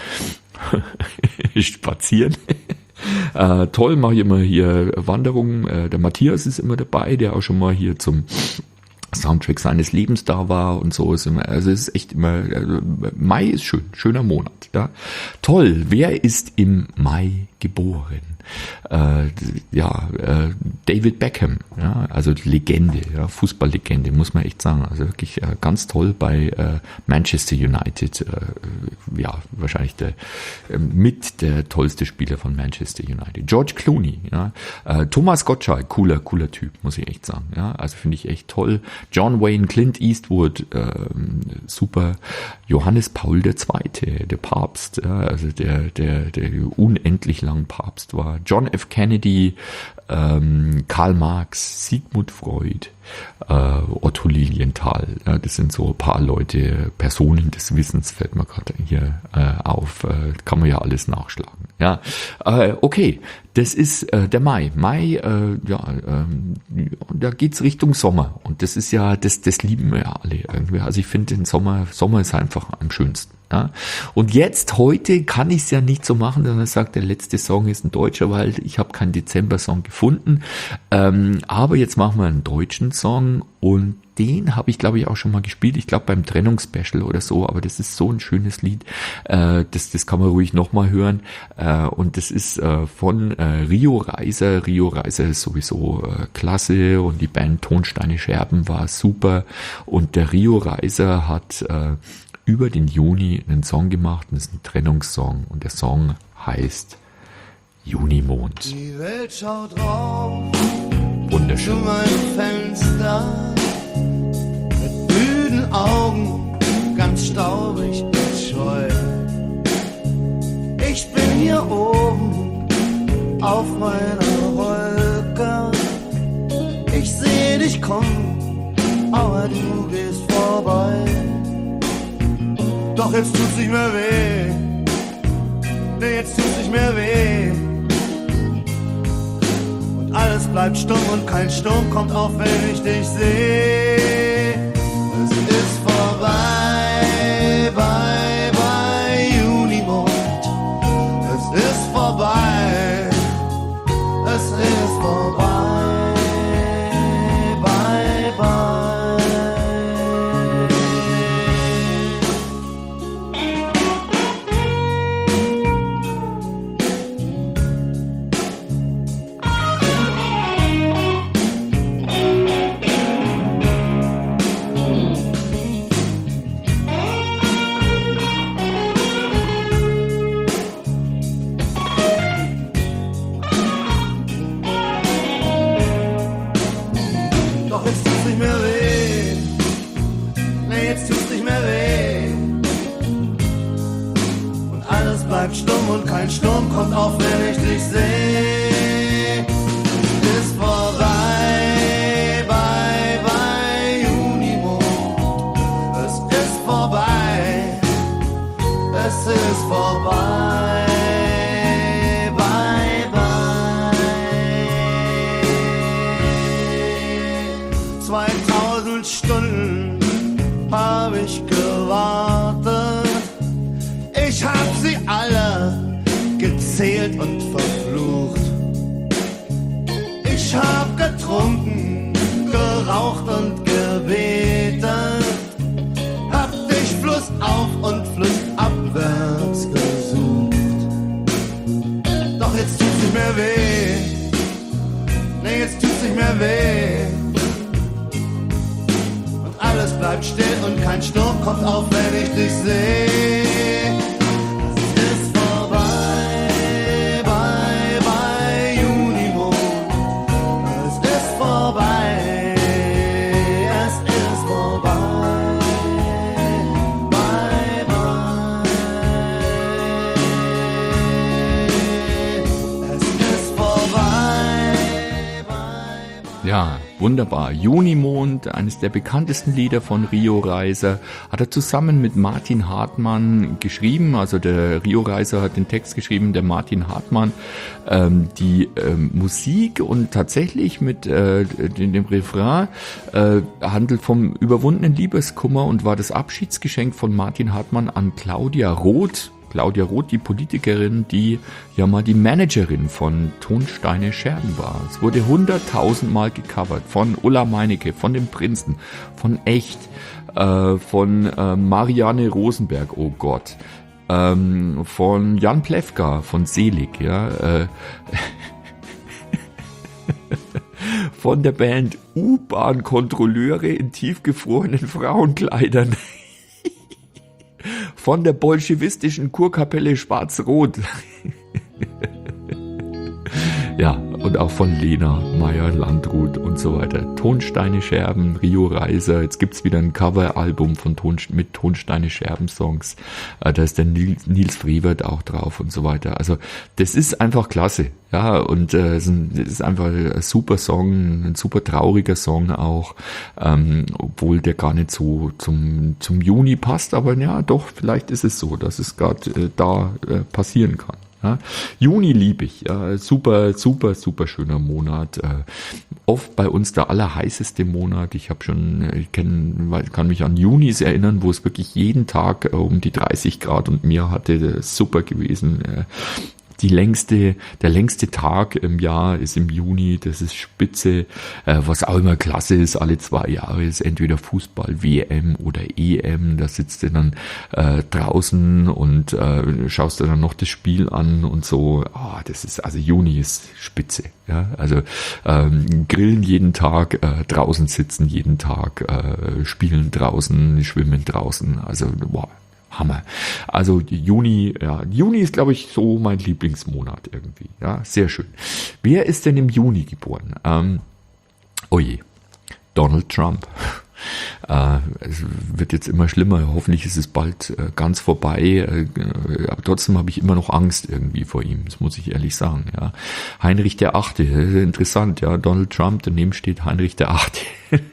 spazieren. äh, toll, mache ich immer hier Wanderungen. Äh, der Matthias ist immer dabei, der auch schon mal hier zum Soundtrack seines Lebens da war und so ist immer, also es ist echt immer, also Mai ist schön, schöner Monat, ja. Toll, wer ist im Mai geboren? Äh, ja, äh, David Beckham, ja, also Legende, ja, Fußballlegende, muss man echt sagen, also wirklich äh, ganz toll bei äh, Manchester United, äh, ja, wahrscheinlich der äh, mit der tollste Spieler von Manchester United. George Clooney, ja, äh, Thomas Gottschalk, cooler, cooler Typ, muss ich echt sagen, ja, also finde ich echt toll. John Wayne, Clint Eastwood, äh, super. Johannes Paul der Zweite, der Papst, ja, also der, der, der unendlich lang Papst war. John F. Kennedy, ähm, Karl Marx, Sigmund Freud, äh, Otto Lilienthal. Ja, das sind so ein paar Leute, Personen des Wissens, fällt mir gerade hier äh, auf. Äh, kann man ja alles nachschlagen. Ja, äh, okay, das ist äh, der Mai. Mai, äh, ja, äh, da geht's Richtung Sommer. Und das ist ja, das, das lieben wir ja alle irgendwie. Also ich finde den Sommer, Sommer ist einfach am schönsten. Ja. Und jetzt, heute kann ich es ja nicht so machen, dass man sagt, der letzte Song ist ein deutscher, weil ich habe keinen Dezember-Song gefunden. Ähm, aber jetzt machen wir einen deutschen Song und den habe ich, glaube ich, auch schon mal gespielt. Ich glaube beim Trennungsspecial oder so, aber das ist so ein schönes Lied. Äh, das, das kann man ruhig nochmal hören. Äh, und das ist äh, von äh, Rio Reiser. Rio Reiser ist sowieso äh, klasse und die Band Tonsteine Scherben war super. Und der Rio Reiser hat äh, über den Juni einen Song gemacht und das ist ein Trennungssong und der Song heißt Junimond.
Die Welt schaut rauf
Wunderschön.
zu meinem Fenster mit müden Augen, ganz staubig und scheu. Ich bin hier oben auf meiner Wolke. Ich seh dich kommen, aber du gehst vorbei. Doch jetzt tut's nicht mehr weh. Nee, jetzt tut's nicht mehr weh. Und alles bleibt stumm und kein Sturm kommt auf, wenn ich dich seh. Es ist vorbei, bye, bye, Junimond. Es ist vorbei. dich sehe, ist vorbei, bye, bye, Junimond. Es ist vorbei, es ist vorbei, bye, bye. zweitausend Stunden hab ich gewartet, ich hab sie alle gezählt und verflucht. Ich hab getrunken, geraucht und gebetet, hab dich flussauf und flussabwärts gesucht. Doch jetzt tut's nicht mehr weh, nee, jetzt tut's nicht mehr weh. Und alles bleibt still und kein Sturm kommt auf, wenn ich dich seh.
Ja, wunderbar. Junimond, eines der bekanntesten Lieder von Rio Reiser, hat er zusammen mit Martin Hartmann geschrieben. Also der Rio Reiser hat den Text geschrieben, der Martin Hartmann ähm, die ähm, Musik, und tatsächlich mit äh, dem, dem Refrain äh, handelt vom überwundenen Liebeskummer und war das Abschiedsgeschenk von Martin Hartmann an Claudia Roth. Claudia Roth, die Politikerin, die ja mal die Managerin von Tonsteine Scherben war. Es wurde hunderttausend Mal gecovert von Ulla Meinecke, von den Prinzen, von Echt, äh, von äh, Marianne Rosenberg, oh Gott, ähm, von Jan Plewka, von Selig, ja, äh, von der Band U-Bahn-Kontrolleure in tiefgefrorenen Frauenkleidern. Von der bolschewistischen Kurkapelle Schwarz-Rot. Ja, und auch von Lena Meyer-Landrut und so weiter. Tonsteine Scherben, Rio Reiser. Jetzt gibt's wieder ein Coveralbum von Ton, mit Tonsteine Scherben Songs. Äh, da ist der Nils, Nils Frevert auch drauf und so weiter. Also das ist einfach klasse. Ja, und äh, es ist einfach ein super Song, ein super trauriger Song auch, ähm, obwohl der gar nicht so zum zum Juni passt. Aber ja, doch, vielleicht ist es so, dass es gerade äh, da äh, passieren kann. Ja, Juni liebe ich, ja, super, super, super schöner Monat. Äh, oft bei uns der allerheißeste Monat. Ich habe schon, ich kenn, kann mich an Junis erinnern, wo es wirklich jeden Tag äh, um die dreißig Grad und mehr hatte. Das ist super gewesen. Äh, Die längste, der längste Tag im Jahr ist im Juni, das ist spitze. Äh, was auch immer klasse ist, alle zwei Jahre ist entweder Fußball, W M oder E M. Da sitzt du dann äh, draußen und äh, schaust dir dann noch das Spiel an und so. Oh, das ist, also Juni ist spitze. Ja, also ähm, grillen jeden Tag, äh, draußen sitzen jeden Tag, äh, spielen draußen, schwimmen draußen. Also wow. Hammer. Also Juni, ja, Juni ist, glaube ich, so mein Lieblingsmonat irgendwie. Ja, sehr schön. Wer ist denn im Juni geboren? Ähm, oh je, Donald Trump. Äh, es wird jetzt immer schlimmer. Hoffentlich ist es bald äh, ganz vorbei. Äh, aber trotzdem habe ich immer noch Angst irgendwie vor ihm. Das muss ich ehrlich sagen. Ja, Heinrich der Achte. Interessant. Ja, Donald Trump. Daneben steht Heinrich der Achte.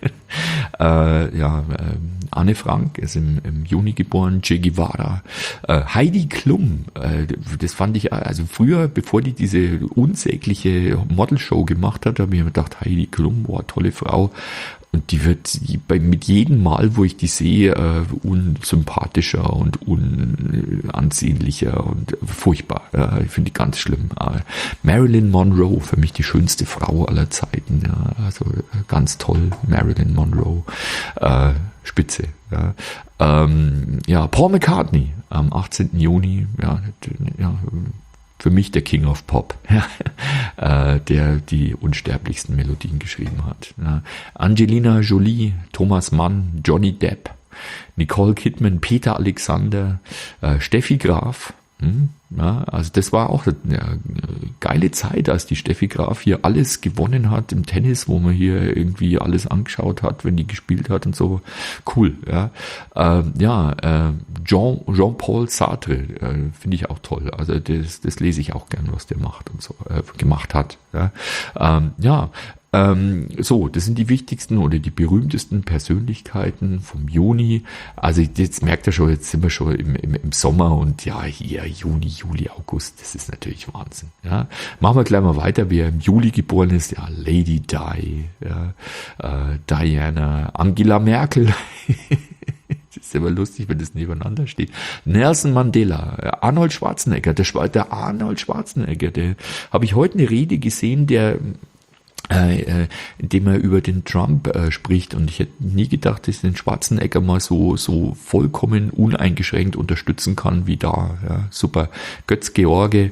äh, ja, äh, Anne Frank ist im, im Juni geboren. Che Guevara. Äh, Heidi Klum. Äh, das fand ich also früher, bevor die diese unsägliche Modelshow gemacht hat, habe ich mir gedacht, Heidi Klum, boah, tolle Frau. Und die wird bei, mit jedem Mal, wo ich die sehe, äh, unsympathischer und unansehnlicher und furchtbar. Äh, ich finde die ganz schlimm. Äh, Marilyn Monroe, für mich die schönste Frau aller Zeiten. Ja, also äh, ganz toll, Marilyn Monroe. Äh, Spitze. Ja. Ähm, ja, Paul McCartney am achtzehnten Juni. Ja, ja, für mich der King of Pop, ja, äh, der die unsterblichsten Melodien geschrieben hat. Ja. Angelina Jolie, Thomas Mann, Johnny Depp, Nicole Kidman, Peter Alexander, äh, Steffi Graf, Hm, ja, also das war auch eine geile Zeit, als die Steffi Graf hier alles gewonnen hat im Tennis, wo man hier irgendwie alles angeschaut hat, wenn die gespielt hat und so. Cool, ja. Äh, ja, äh, Jean, Jean-Paul Sartre äh, finde ich auch toll. Also das, das lese ich auch gern, was der macht und so äh, gemacht hat. Ja, ähm, ja. Ähm, so, das sind die wichtigsten oder die berühmtesten Persönlichkeiten vom Juni. Also jetzt merkt ihr schon, jetzt sind wir schon im, im, im Sommer und ja, hier Juni, Juli, August, das ist natürlich Wahnsinn. Ja, machen wir gleich mal weiter. Wer im Juli geboren ist, ja, Lady Di, ja, äh, Diana, Angela Merkel. Das ist aber lustig, wenn das nebeneinander steht. Nelson Mandela, Arnold Schwarzenegger, der, der Arnold Schwarzenegger, der habe ich heute eine Rede gesehen, der Äh, äh, indem er über den Trump äh, spricht, und ich hätte nie gedacht, dass ich den Schwarzenegger mal so so vollkommen uneingeschränkt unterstützen kann wie da. Ja, super. Götz George,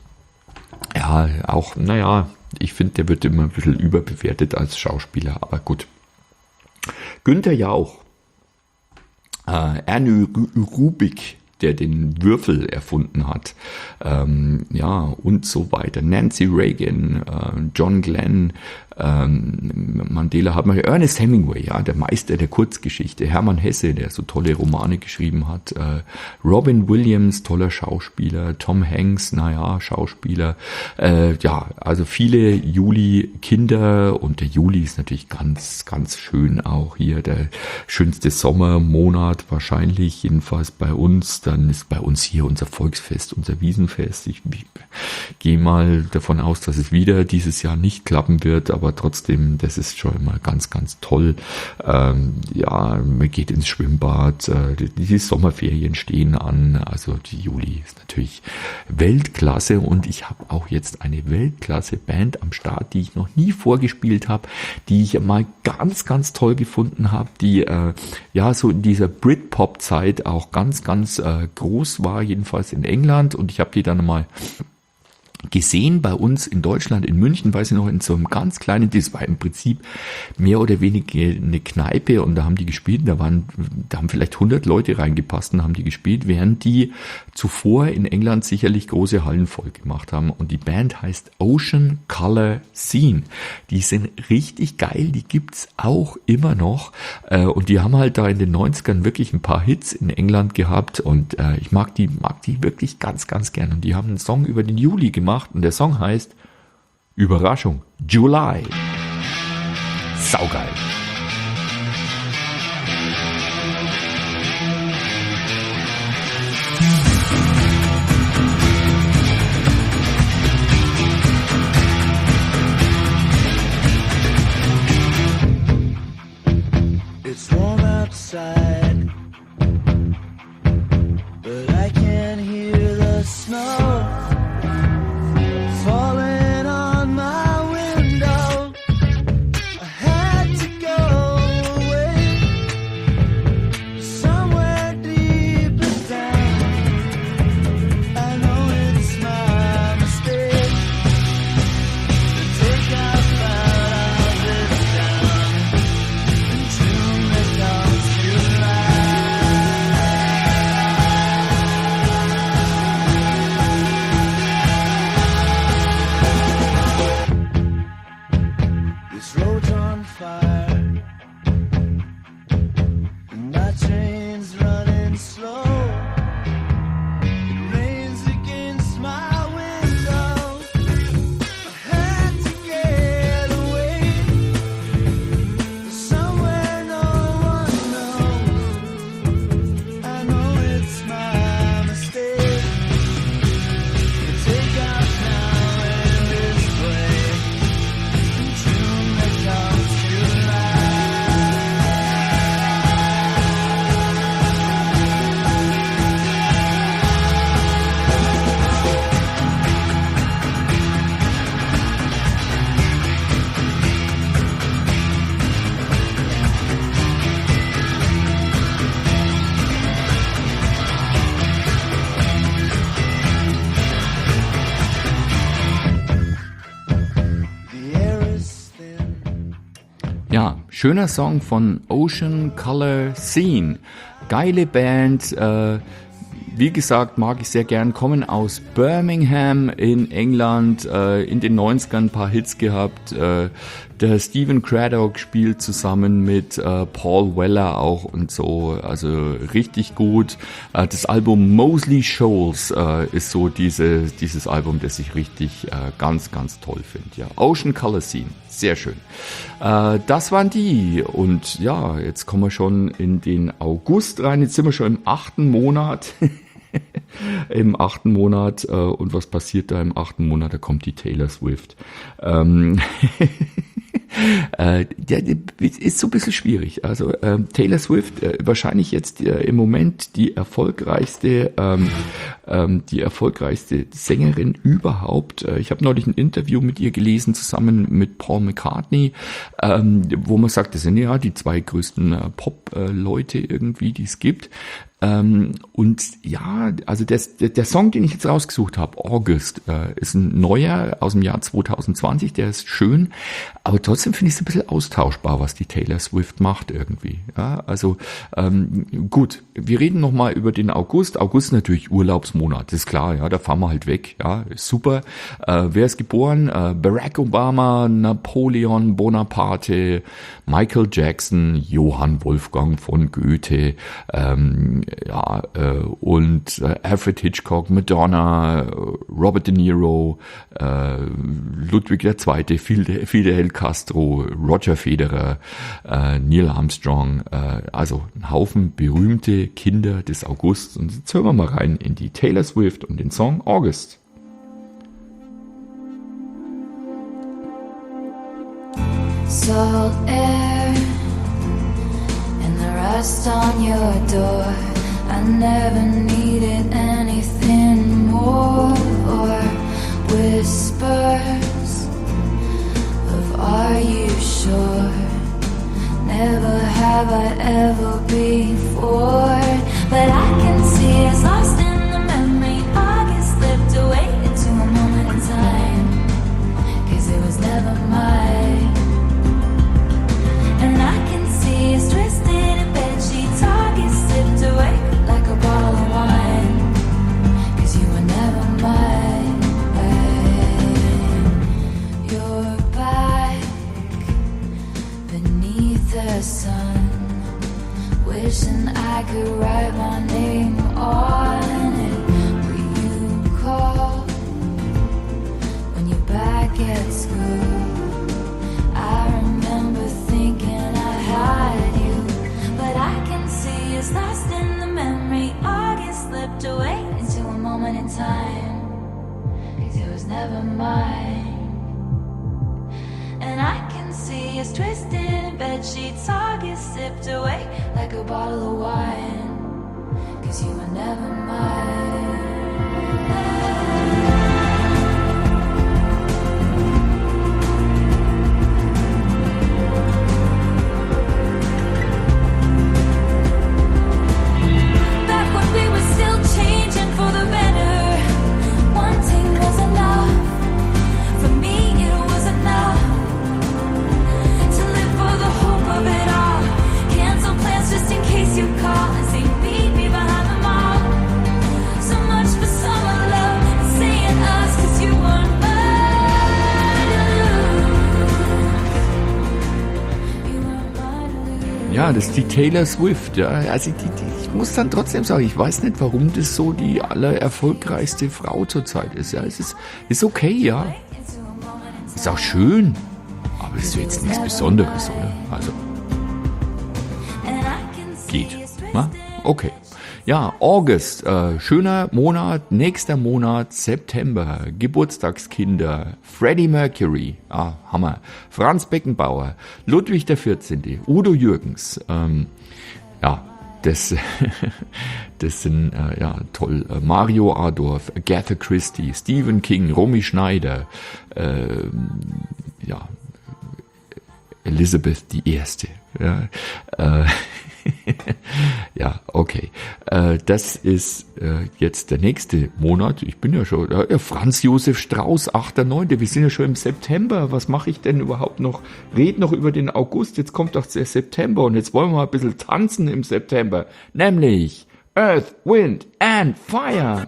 ja, auch, naja, ich finde, der wird immer ein bisschen überbewertet als Schauspieler, aber gut. Günter Jauch, äh, Ernie Rubik, der den Würfel erfunden hat, ähm, ja, und so weiter. Nancy Reagan, äh, John Glenn, ähm, Mandela hat man, Ernest Hemingway, ja, der Meister der Kurzgeschichte, Hermann Hesse, der so tolle Romane geschrieben hat, äh, Robin Williams, toller Schauspieler, Tom Hanks, naja, Schauspieler, äh, ja, also viele Juli-Kinder, und der Juli ist natürlich ganz, ganz schön auch hier, der schönste Sommermonat wahrscheinlich, jedenfalls bei uns. Dann ist bei uns hier unser Volksfest, unser Wiesenfest. Ich, ich gehe mal davon aus, dass es wieder dieses Jahr nicht klappen wird, aber trotzdem, das ist schon immer ganz, ganz toll. Ähm, ja, man geht ins Schwimmbad, äh, die, die Sommerferien stehen an, also die Juli ist natürlich Weltklasse, und ich habe auch jetzt eine Weltklasse-Band am Start, die ich noch nie vorgespielt habe, die ich mal ganz, ganz toll gefunden habe, die äh, ja so in dieser Britpop-Zeit auch ganz, ganz äh, groß war, jedenfalls in England, und ich habe die dann mal gesehen bei uns in Deutschland, in München, weiß ich noch, in so einem ganz kleinen, das war im Prinzip mehr oder weniger eine Kneipe, und da haben die gespielt, da waren, da haben vielleicht hundert Leute reingepasst und haben die gespielt, während die zuvor in England sicherlich große Hallen voll gemacht haben, und die Band heißt Ocean Colour Scene. Die sind richtig geil, die gibt's auch immer noch, und die haben halt da in den neunzigern wirklich ein paar Hits in England gehabt, und ich mag die, mag die wirklich ganz, ganz gern, und die haben einen Song über den Juli gemacht, und der Song heißt, Überraschung, July. Saugeil.
It's warm outside, but I can hear the snow falling on my window. I had to go away somewhere deeper down. I know it's my mistake to take us out of this town and June becomes July. This road's on fire, and my train's running slow. It rains against my window. I had to get away somewhere no one knows. I know it's my mistake to take off now in this way. June becomes July. The air is thin.
Ja, schöner Song von Ocean Colour Scene. Geile Band, äh, wie gesagt, mag ich sehr gern, kommen aus Birmingham in England, äh, in den neunzigern ein paar Hits gehabt. Äh, der Stephen Craddock spielt zusammen mit äh, Paul Weller auch und so, also richtig gut. Äh, das Album Moseley Shoals äh, ist so diese, dieses Album, das ich richtig äh, ganz, ganz toll finde. Ja, Ocean Color Scene, sehr schön. Äh, das waren die und ja, jetzt kommen wir schon in den August rein, jetzt sind wir schon im achten Monat. Im achten Monat äh, und was passiert da im achten Monat? Da kommt die Taylor Swift. Ähm äh, ja, ist so ein bisschen schwierig. Also ähm, Taylor Swift äh, wahrscheinlich jetzt äh, im Moment die erfolgreichste, ähm, ähm, die erfolgreichste Sängerin überhaupt. Äh, ich habe neulich ein Interview mit ihr gelesen zusammen mit Paul McCartney, ähm, wo man sagt, das sind ja die zwei größten äh, Pop-Leute äh, irgendwie, die es gibt. Ähm, und ja, also der, der Song, den ich jetzt rausgesucht habe, August, äh, ist ein neuer aus dem Jahr zwanzig zwanzig, der ist schön, aber trotzdem finde ich es ein bisschen austauschbar, was die Taylor Swift macht irgendwie. Ja, also ähm, gut, wir reden nochmal über den August. August ist natürlich Urlaubsmonat, ist klar, ja, da fahren wir halt weg, ja, ist super. Äh, wer ist geboren? Äh, Barack Obama, Napoleon Bonaparte, Michael Jackson, Johann Wolfgang von Goethe, ähm, ja, äh, und äh, Alfred Hitchcock, Madonna, äh, Robert De Niro, äh, Ludwig der Zweite, Fidel, Fidel Castro, Roger Federer, äh, Neil Armstrong, äh, also ein Haufen berühmte Kinder des Augusts. Und jetzt hören wir mal rein in die Taylor Swift und den Song August.
Salt air and the rust on your door. I never needed anything more, or whispers of are you sure? Never have I ever before, but I can see it's lost in the memory. August slipped away into a moment in time, 'cause it was never mine. And I can see it's twisted in bed sheets. August slipped away like a bottle of wine, 'cause you were never mine. You're back beneath the sun, wishing I could write my name on it. Will you call when you're back at school? I remember thinking I had you, but I can see it's lost in the memory. August slipped away into a moment in time, 'cause it was never mine. And I can see it's twisted in bed sheets. August slipped away like a bottle of wine, 'cause you were never mine.
Ja, das ist die Taylor Swift. Ja. Also die, die, ich muss dann trotzdem sagen, ich weiß nicht, warum das so die allererfolgreichste Frau zurzeit ist. Ja, es ist, ist okay, ja. Ist auch schön, aber es ist jetzt nichts Besonderes, oder? Also geht. Na? Okay. Ja, August, äh, schöner Monat, nächster Monat, September, Geburtstagskinder, Freddie Mercury, ah, Hammer, Franz Beckenbauer, Ludwig der vierzehnte, Udo Jürgens, ähm, ja, das, das sind, äh, ja, toll, äh, Mario Adorf, Agatha Christie, Stephen King, Romy Schneider, äh, ja, Elizabeth die Erste, ja, äh, ja, okay. Äh, das ist äh, jetzt der nächste Monat. Ich bin ja schon, äh, Franz Josef Strauß, achter neunter Wir sind ja schon im September. Was mache ich denn überhaupt noch? Red noch über den August. Jetzt kommt doch der September und jetzt wollen wir mal ein bisschen tanzen im September. Nämlich Earth, Wind and Fire.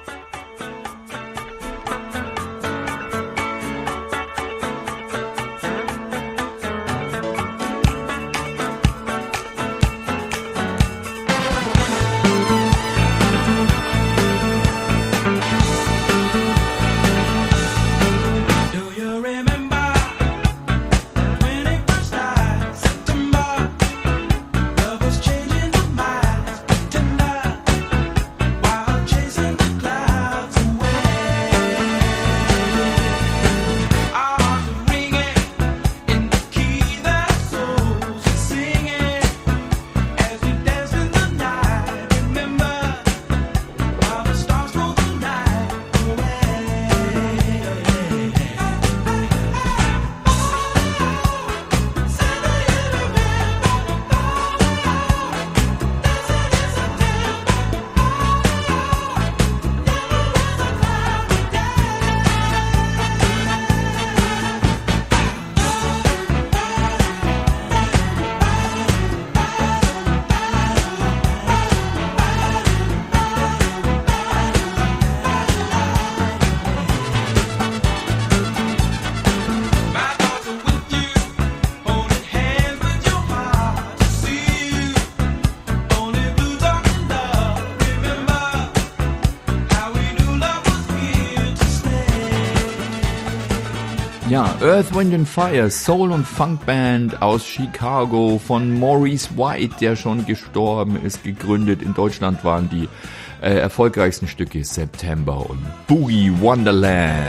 Ja, Earth, Wind and Fire, Soul- und Funkband aus Chicago von Maurice White, der schon gestorben ist, gegründet. In Deutschland waren die äh, erfolgreichsten Stücke September und Boogie Wonderland.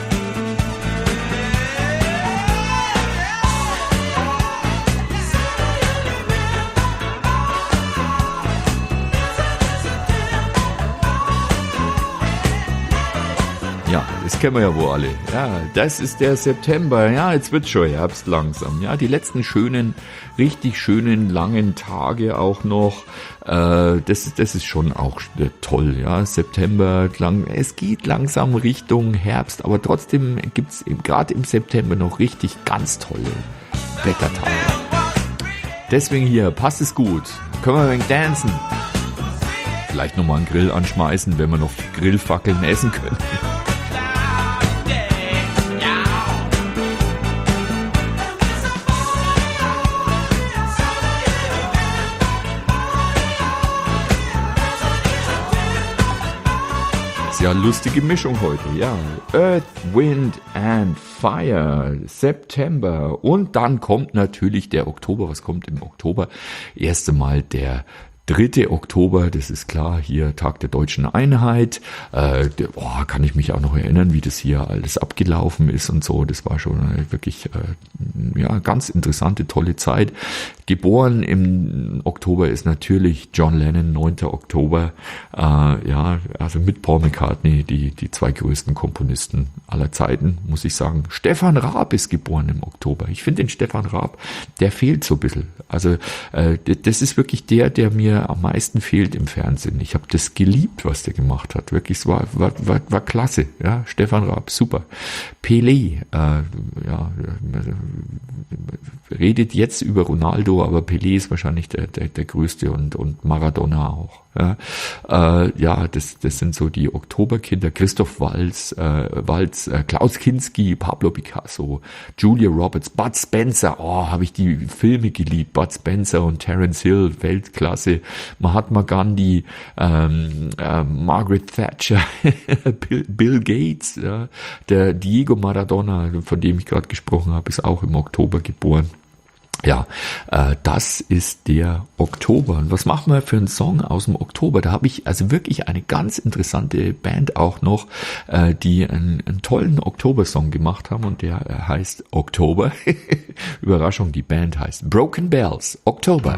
Ja, das kennen wir ja wohl alle. Ja, das ist der September. Ja, jetzt wird schon Herbst langsam. Ja, die letzten schönen, richtig schönen, langen Tage auch noch. Äh, das, das ist schon auch toll. Ja, September, lang, es geht langsam Richtung Herbst, aber trotzdem gibt's gerade im September noch richtig ganz tolle Wettertage. Deswegen hier, passt es gut. Können wir ein wenig dancen. Vielleicht nochmal einen Grill anschmeißen, wenn wir noch Grillfackeln essen können. Ja, lustige Mischung heute, ja. Earth, Wind and Fire, September. Und dann kommt natürlich der Oktober. Was kommt im Oktober? Erst einmal der dritte Oktober, das ist klar, hier Tag der Deutschen Einheit. Äh, der, oh, kann ich mich auch noch erinnern, wie das hier alles abgelaufen ist und so. Das war schon äh, wirklich äh, ja ganz interessante, tolle Zeit. Geboren im Oktober ist natürlich John Lennon, neunter Oktober. Äh, ja, also mit Paul McCartney, die die zwei größten Komponisten aller Zeiten, muss ich sagen. Stefan Raab ist geboren im Oktober. Ich finde den Stefan Raab, der fehlt so ein bisschen. Also äh, das ist wirklich der, der mir am meisten fehlt im Fernsehen. Ich habe das geliebt, was der gemacht hat. Wirklich, es war, war, war, war klasse. Ja, Stefan Raab, super. Pelé, äh, ja, redet jetzt über Ronaldo, aber Pelé ist wahrscheinlich der, der, der größte und, und Maradona auch. Ja, äh, ja das, das sind so die Oktoberkinder. Christoph Waltz, äh, Waltz äh, Klaus Kinski, Pablo Picasso, Julia Roberts, Bud Spencer. Oh, habe ich die Filme geliebt. Bud Spencer und Terence Hill, Weltklasse. Mahatma Gandhi, ähm, äh, Margaret Thatcher, Bill, Bill Gates, ja, der Diego Maradona, von dem ich gerade gesprochen habe, ist auch im Oktober geboren. Ja, äh, das ist der Oktober. Und was machen wir für einen Song aus dem Oktober? Da habe ich also wirklich eine ganz interessante Band auch noch, äh, die einen, einen tollen Oktober-Song gemacht haben und der äh, heißt Oktober. Überraschung, die Band heißt Broken Bells, Oktober.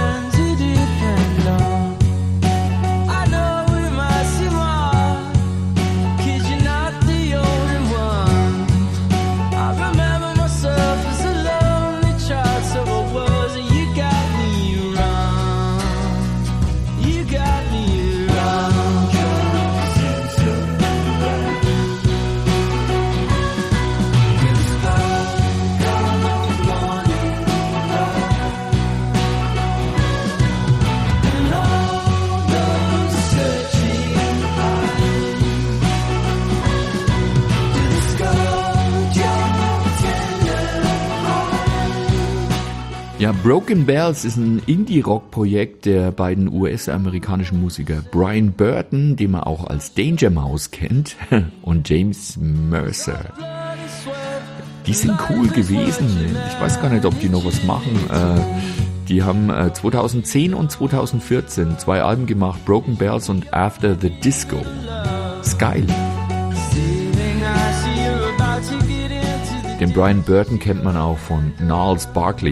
I know we must see more.
Ja, Broken Bells ist ein Indie-Rock-Projekt der beiden U S-amerikanischen Musiker Brian Burton, den man auch als Danger Mouse kennt, und James Mercer. Die sind cool gewesen. Ich weiß gar nicht, ob die noch was machen. Die haben zweitausendzehn und zweitausendvierzehn zwei Alben gemacht, Broken Bells und After the Disco. Ist geil. Den Brian Burton kennt man auch von Gnarls Barkley.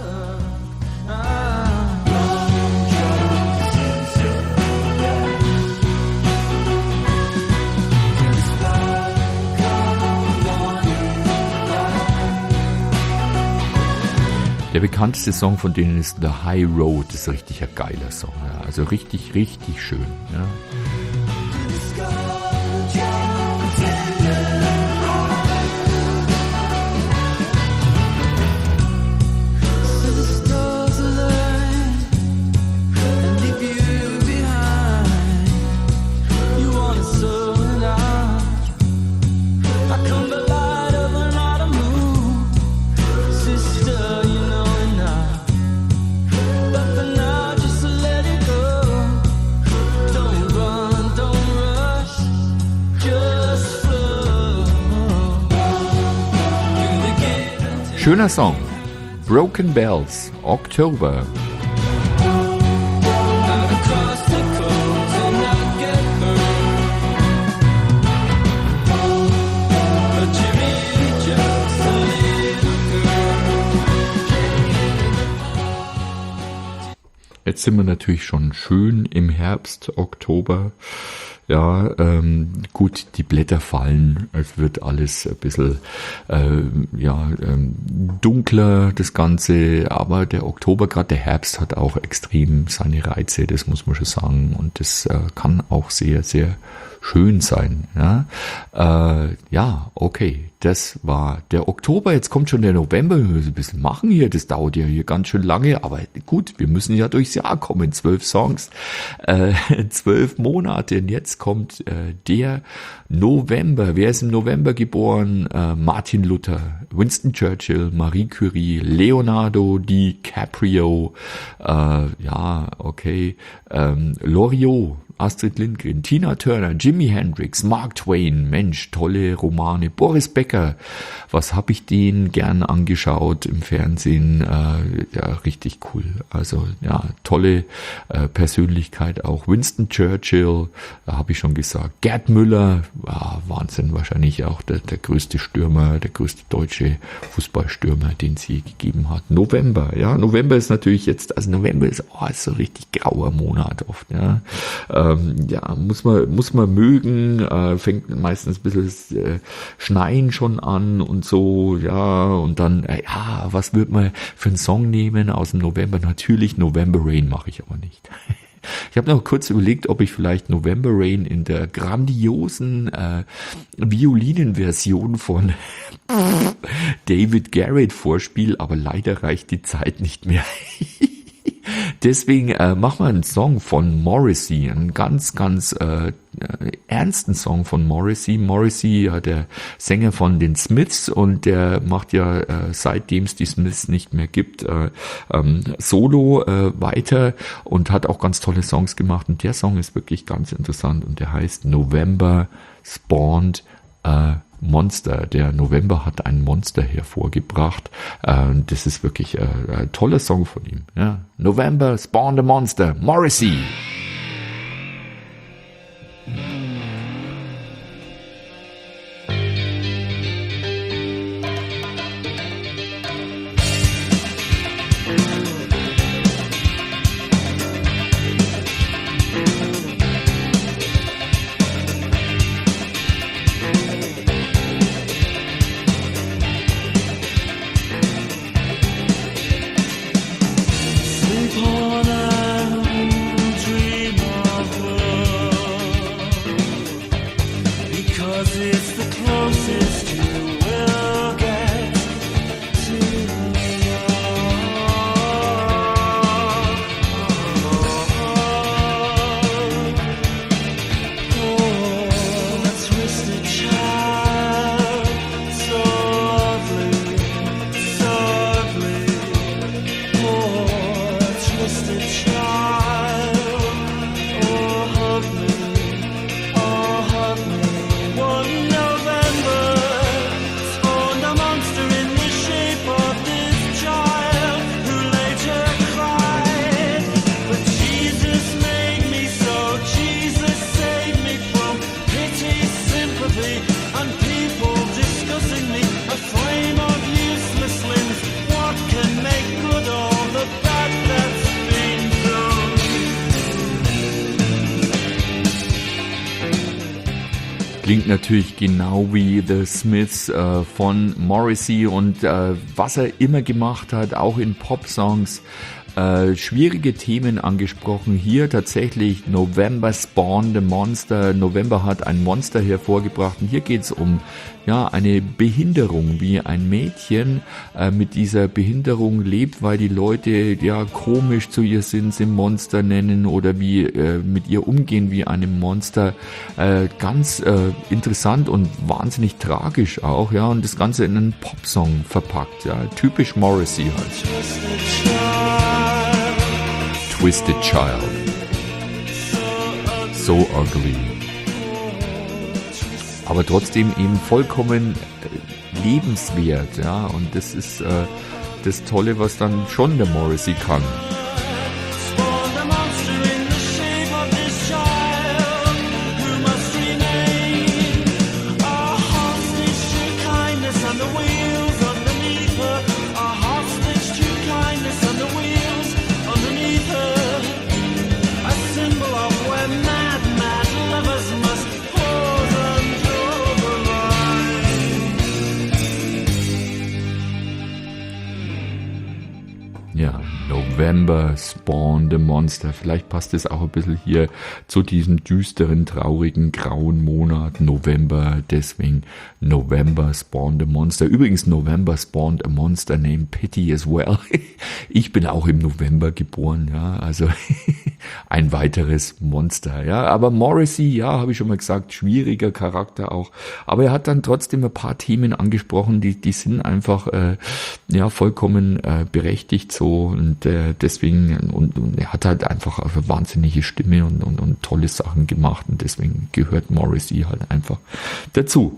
Der bekannteste Song von denen ist The High Road. Das ist richtig ein geiler Song. Ja. Also richtig, richtig schön. Ja. Schöner Song. Broken Bells, Oktober. Jetzt sind wir natürlich schon schön im Herbst, Oktober. Ja, ähm, gut, die Blätter fallen, es wird alles ein bisschen äh, ja, ähm, dunkler, das Ganze, aber der Oktober, gerade der Herbst, hat auch extrem seine Reize, das muss man schon sagen, und das äh, kann auch sehr, sehr schön sein. Ja, äh, ja, okay, das war der Oktober, jetzt kommt schon der November, wir müssen ein bisschen machen hier, das dauert ja hier ganz schön lange, aber gut, wir müssen ja durchs Jahr kommen, zwölf Songs, äh, zwölf Monate, und jetzt kommt äh, der November. Wer ist im November geboren? Äh, Martin Luther, Winston Churchill, Marie Curie, Leonardo DiCaprio, äh, ja, okay, ähm, Loriot, Astrid Lindgren, Tina Turner, Jimi Hendrix, Mark Twain, Mensch, tolle Romane, Boris Becker, was habe ich den gern angeschaut im Fernsehen, äh, ja, richtig cool, also ja, tolle äh, Persönlichkeit auch, Winston Churchill, da habe ich schon gesagt, Gerd Müller, ja, Wahnsinn, wahrscheinlich auch der, der größte Stürmer, der größte deutsche Fußballstürmer, den es je gegeben hat. November, ja, November ist natürlich jetzt, also November ist, oh, ist so richtig grauer Monat oft, ja, äh, ja, muss man, muss man mögen, äh, fängt meistens ein bisschen äh, Schneien schon an und so, ja, und dann, äh, ja, was wird man für einen Song nehmen aus dem November? Natürlich November Rain, mache ich aber nicht. Ich habe noch kurz überlegt, ob ich vielleicht November Rain in der grandiosen äh, Violinenversion von David Garrett vorspiele, aber leider reicht die Zeit nicht mehr. Deswegen äh, machen wir einen Song von Morrissey, einen ganz, ganz äh, ernsten Song von Morrissey. Morrissey, ja, der Sänger von den Smiths, und der macht ja, äh, seitdem es die Smiths nicht mehr gibt, äh, ähm, Solo äh, weiter und hat auch ganz tolle Songs gemacht. Und der Song ist wirklich ganz interessant und der heißt November Spawned äh, Monster. Der November hat ein Monster hervorgebracht. Äh, das ist wirklich äh, ein toller Song von ihm. Ja. November Spawned a Monster. Morrissey.
Upon a tree.
klingt natürlich genau wie The Smiths äh, von Morrissey und äh, was er immer gemacht hat, auch in Popsongs. Äh, schwierige Themen angesprochen. Hier tatsächlich November Spawned a Monster. November hat ein Monster hervorgebracht. Und hier geht es um ja, eine Behinderung, wie ein Mädchen äh, mit dieser Behinderung lebt, weil die Leute ja komisch zu ihr sind, sie Monster nennen oder wie äh, mit ihr umgehen wie einem Monster. Äh, ganz äh, interessant und wahnsinnig tragisch auch. Ja, und das Ganze in einen Popsong verpackt. Ja, typisch Morrissey halt. Twisted Child, so ugly, aber trotzdem eben vollkommen äh, lebenswert, ja, und das ist äh, das Tolle, was dann schon der Morrissey kann. Ja, November Spawned a Monster. Vielleicht passt es auch ein bisschen hier zu diesem düsteren, traurigen, grauen Monat November. Deswegen November Spawned a Monster. Übrigens, November Spawned a Monster named Pity as well. Ich bin auch im November geboren, ja, also ein weiteres Monster, ja. Aber Morrissey, ja, habe ich schon mal gesagt, schwieriger Charakter auch. Aber er hat dann trotzdem ein paar Themen angesprochen, die, die sind einfach, äh, ja, vollkommen äh, berechtigt so. Und äh, deswegen, und, und er hat halt einfach eine wahnsinnige Stimme und, und, und tolle Sachen gemacht und deswegen gehört Morrissey halt einfach dazu.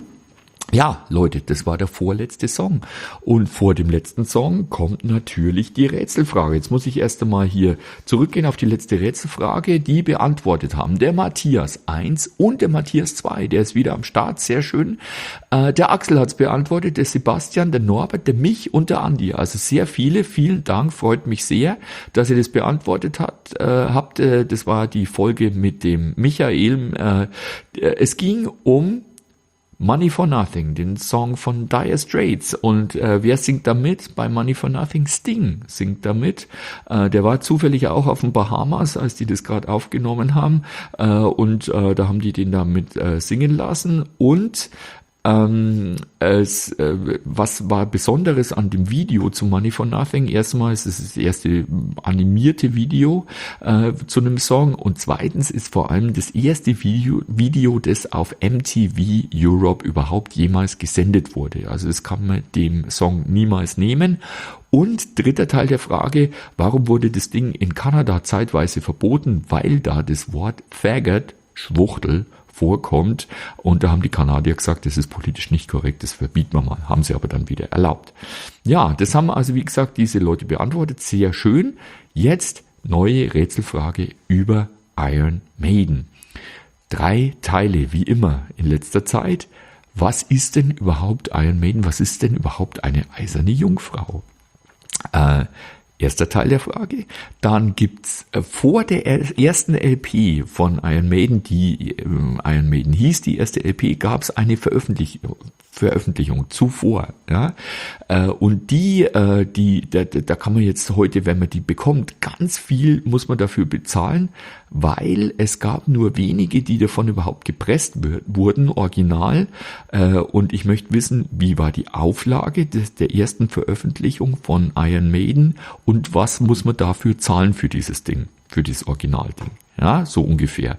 Ja, Leute, das war der vorletzte Song. Und vor dem letzten Song kommt natürlich die Rätselfrage. Jetzt muss ich erst einmal hier zurückgehen auf die letzte Rätselfrage, die beantwortet haben. Der Matthias eins und der Matthias zwei, der ist wieder am Start, sehr schön. Äh, der Axel hat's beantwortet, der Sebastian, der Norbert, der Mich und der Andi. Also sehr viele, vielen Dank, freut mich sehr, dass ihr das beantwortet habt. Äh, habt äh, das war die Folge mit dem Michael. Äh, es ging um Money for Nothing, den Song von Dire Straits. Und äh, wer singt da mit? Bei Money for Nothing Sting singt da mit. Äh, der war zufällig auch auf den Bahamas, als die das gerade aufgenommen haben. Äh, und äh, da haben die den da mit äh, singen lassen. Und Ähm, es, äh, was war Besonderes an dem Video zu Money for Nothing? Erstmal ist es das erste animierte Video äh, zu einem Song und zweitens ist vor allem das erste Video, Video, das auf M T V Europe überhaupt jemals gesendet wurde. Also das kann man dem Song niemals nehmen. Und dritter Teil der Frage, warum wurde das Ding in Kanada zeitweise verboten? Weil da das Wort Faggot, Schwuchtel, vorkommt und da haben die Kanadier gesagt, das ist politisch nicht korrekt, das verbieten wir mal, haben sie aber dann wieder erlaubt. Ja, das haben also wie gesagt diese Leute beantwortet, sehr schön. Jetzt neue Rätselfrage über Iron Maiden. Drei Teile, wie immer in letzter Zeit. Was ist denn überhaupt Iron Maiden? Was ist denn überhaupt eine eiserne Jungfrau? Äh, Erster Teil der Frage. Dann gibt's äh, vor der ersten L P von Iron Maiden, die äh, Iron Maiden hieß, die erste L P, gab's eine Veröffentlichung, Veröffentlichung zuvor. Ja? Äh, und die, äh, die, da, da kann man jetzt heute, wenn man die bekommt, ganz viel muss man dafür bezahlen, weil es gab nur wenige, die davon überhaupt gepresst wurden, original. Äh, und ich möchte wissen, wie war die Auflage des, der ersten Veröffentlichung von Iron Maiden und was muss man dafür zahlen für dieses Ding, für dieses Originalding. Ja, so ungefähr.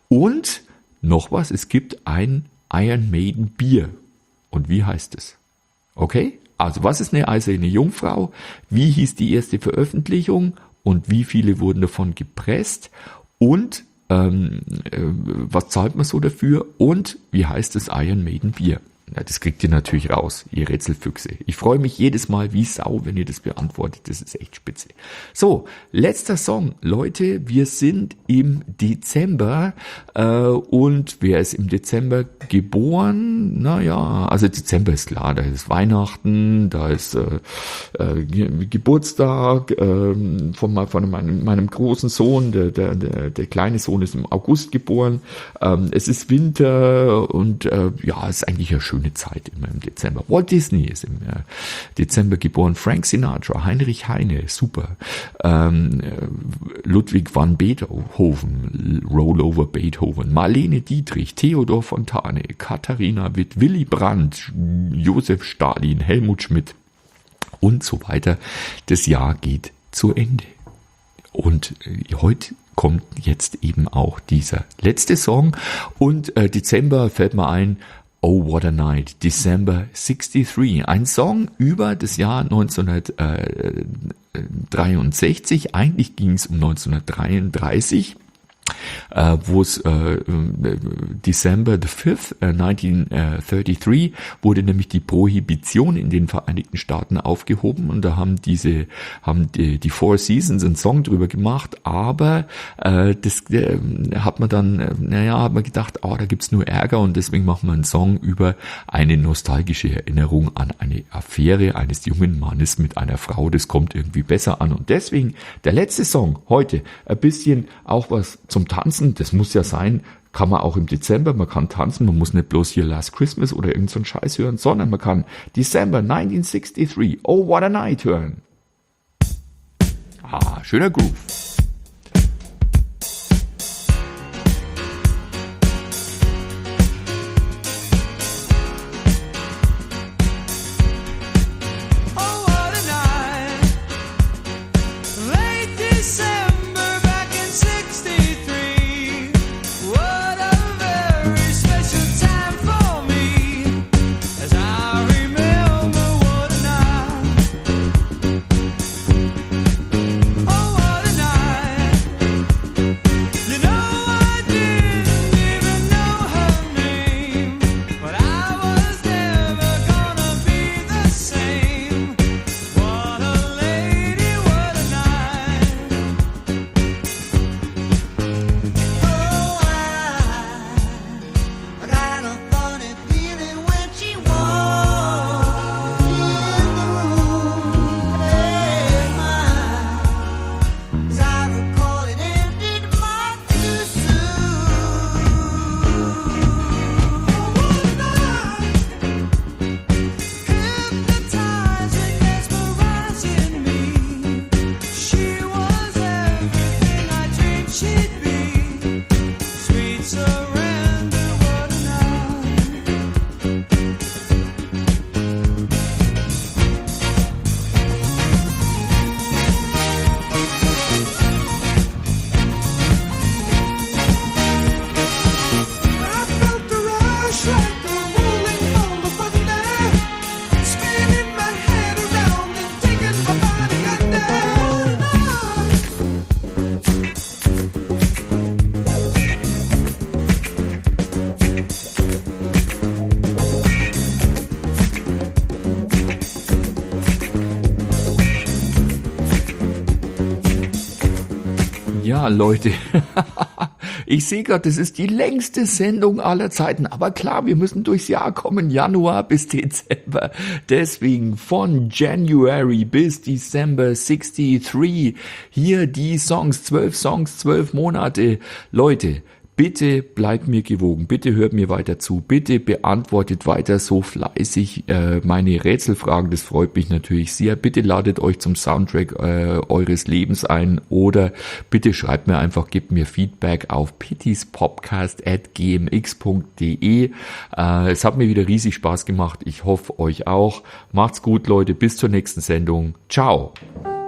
Und noch was, es gibt ein Iron Maiden Bier. Und wie heißt es? Okay? Also was ist eine eiserne Jungfrau? Wie hieß die erste Veröffentlichung? Und wie viele wurden davon gepresst? Und ähm, äh, was zahlt man so dafür? Und wie heißt das Iron Maiden Bier? Na, das kriegt ihr natürlich raus, ihr Rätselfüchse. Ich freue mich jedes Mal wie Sau, wenn ihr das beantwortet. Das ist echt spitze. So, letzter Song. Leute, wir sind im Dezember. Äh, und wer ist im Dezember geboren? Naja, also Dezember ist klar. Da ist Weihnachten, da ist äh, äh, Geburtstag äh, von, von meinem, meinem großen Sohn. Der, der, der, der kleine Sohn ist im August geboren. Ähm, es ist Winter und äh, ja, es ist eigentlich ja schön. Eine Zeit immer im Dezember. Walt Disney ist im äh, Dezember geboren. Frank Sinatra, Heinrich Heine, super. Ähm, Ludwig van Beethoven, Rollover Beethoven, Marlene Dietrich, Theodor Fontane, Katharina Witt, Willy Brandt, Josef Stalin, Helmut Schmidt und so weiter. Das Jahr geht zu Ende. Und äh, heute kommt jetzt eben auch dieser letzte Song. Und äh, Dezember fällt mir ein, Oh, What a Night, December sixty-three, ein Song über das Jahr neunzehnhundertdreiundsechzig, eigentlich ging es um neunzehnhundertdreiunddreißig, äh, wo es äh, December the fifth, äh, nineteen thirty-three, wurde nämlich die Prohibition in den Vereinigten Staaten aufgehoben und da haben diese, haben die, die Four Seasons einen Song drüber gemacht, aber äh, das äh, hat man dann, äh, naja, hat man gedacht, oh, da gibt's nur Ärger und deswegen machen wir einen Song über eine nostalgische Erinnerung an eine Affäre eines jungen Mannes mit einer Frau, das kommt irgendwie besser an und deswegen der letzte Song heute, ein bisschen auch was zum Tanzen, das muss ja sein, kann man auch im Dezember, man kann tanzen, man muss nicht bloß hier Last Christmas oder irgend so einen Scheiß hören, sondern man kann December nineteen sixty-three, Oh What a Night hören. Ah, schöner Groove. Ja, Leute, ich sehe gerade, das ist die längste Sendung aller Zeiten. Aber klar, wir müssen durchs Jahr kommen, Januar bis Dezember. Deswegen von January bis December sixty-three. Hier die Songs, zwölf Songs, zwölf Monate. Leute, bitte bleibt mir gewogen, bitte hört mir weiter zu, bitte beantwortet weiter so fleißig äh, meine Rätselfragen, das freut mich natürlich sehr. Bitte ladet euch zum Soundtrack äh, eures Lebens ein oder bitte schreibt mir einfach, gebt mir Feedback auf pittyspodcast at g m x punkt d e. Äh, es hat mir wieder riesig Spaß gemacht, ich hoffe euch auch. Macht's gut, Leute, bis zur nächsten Sendung. Ciao.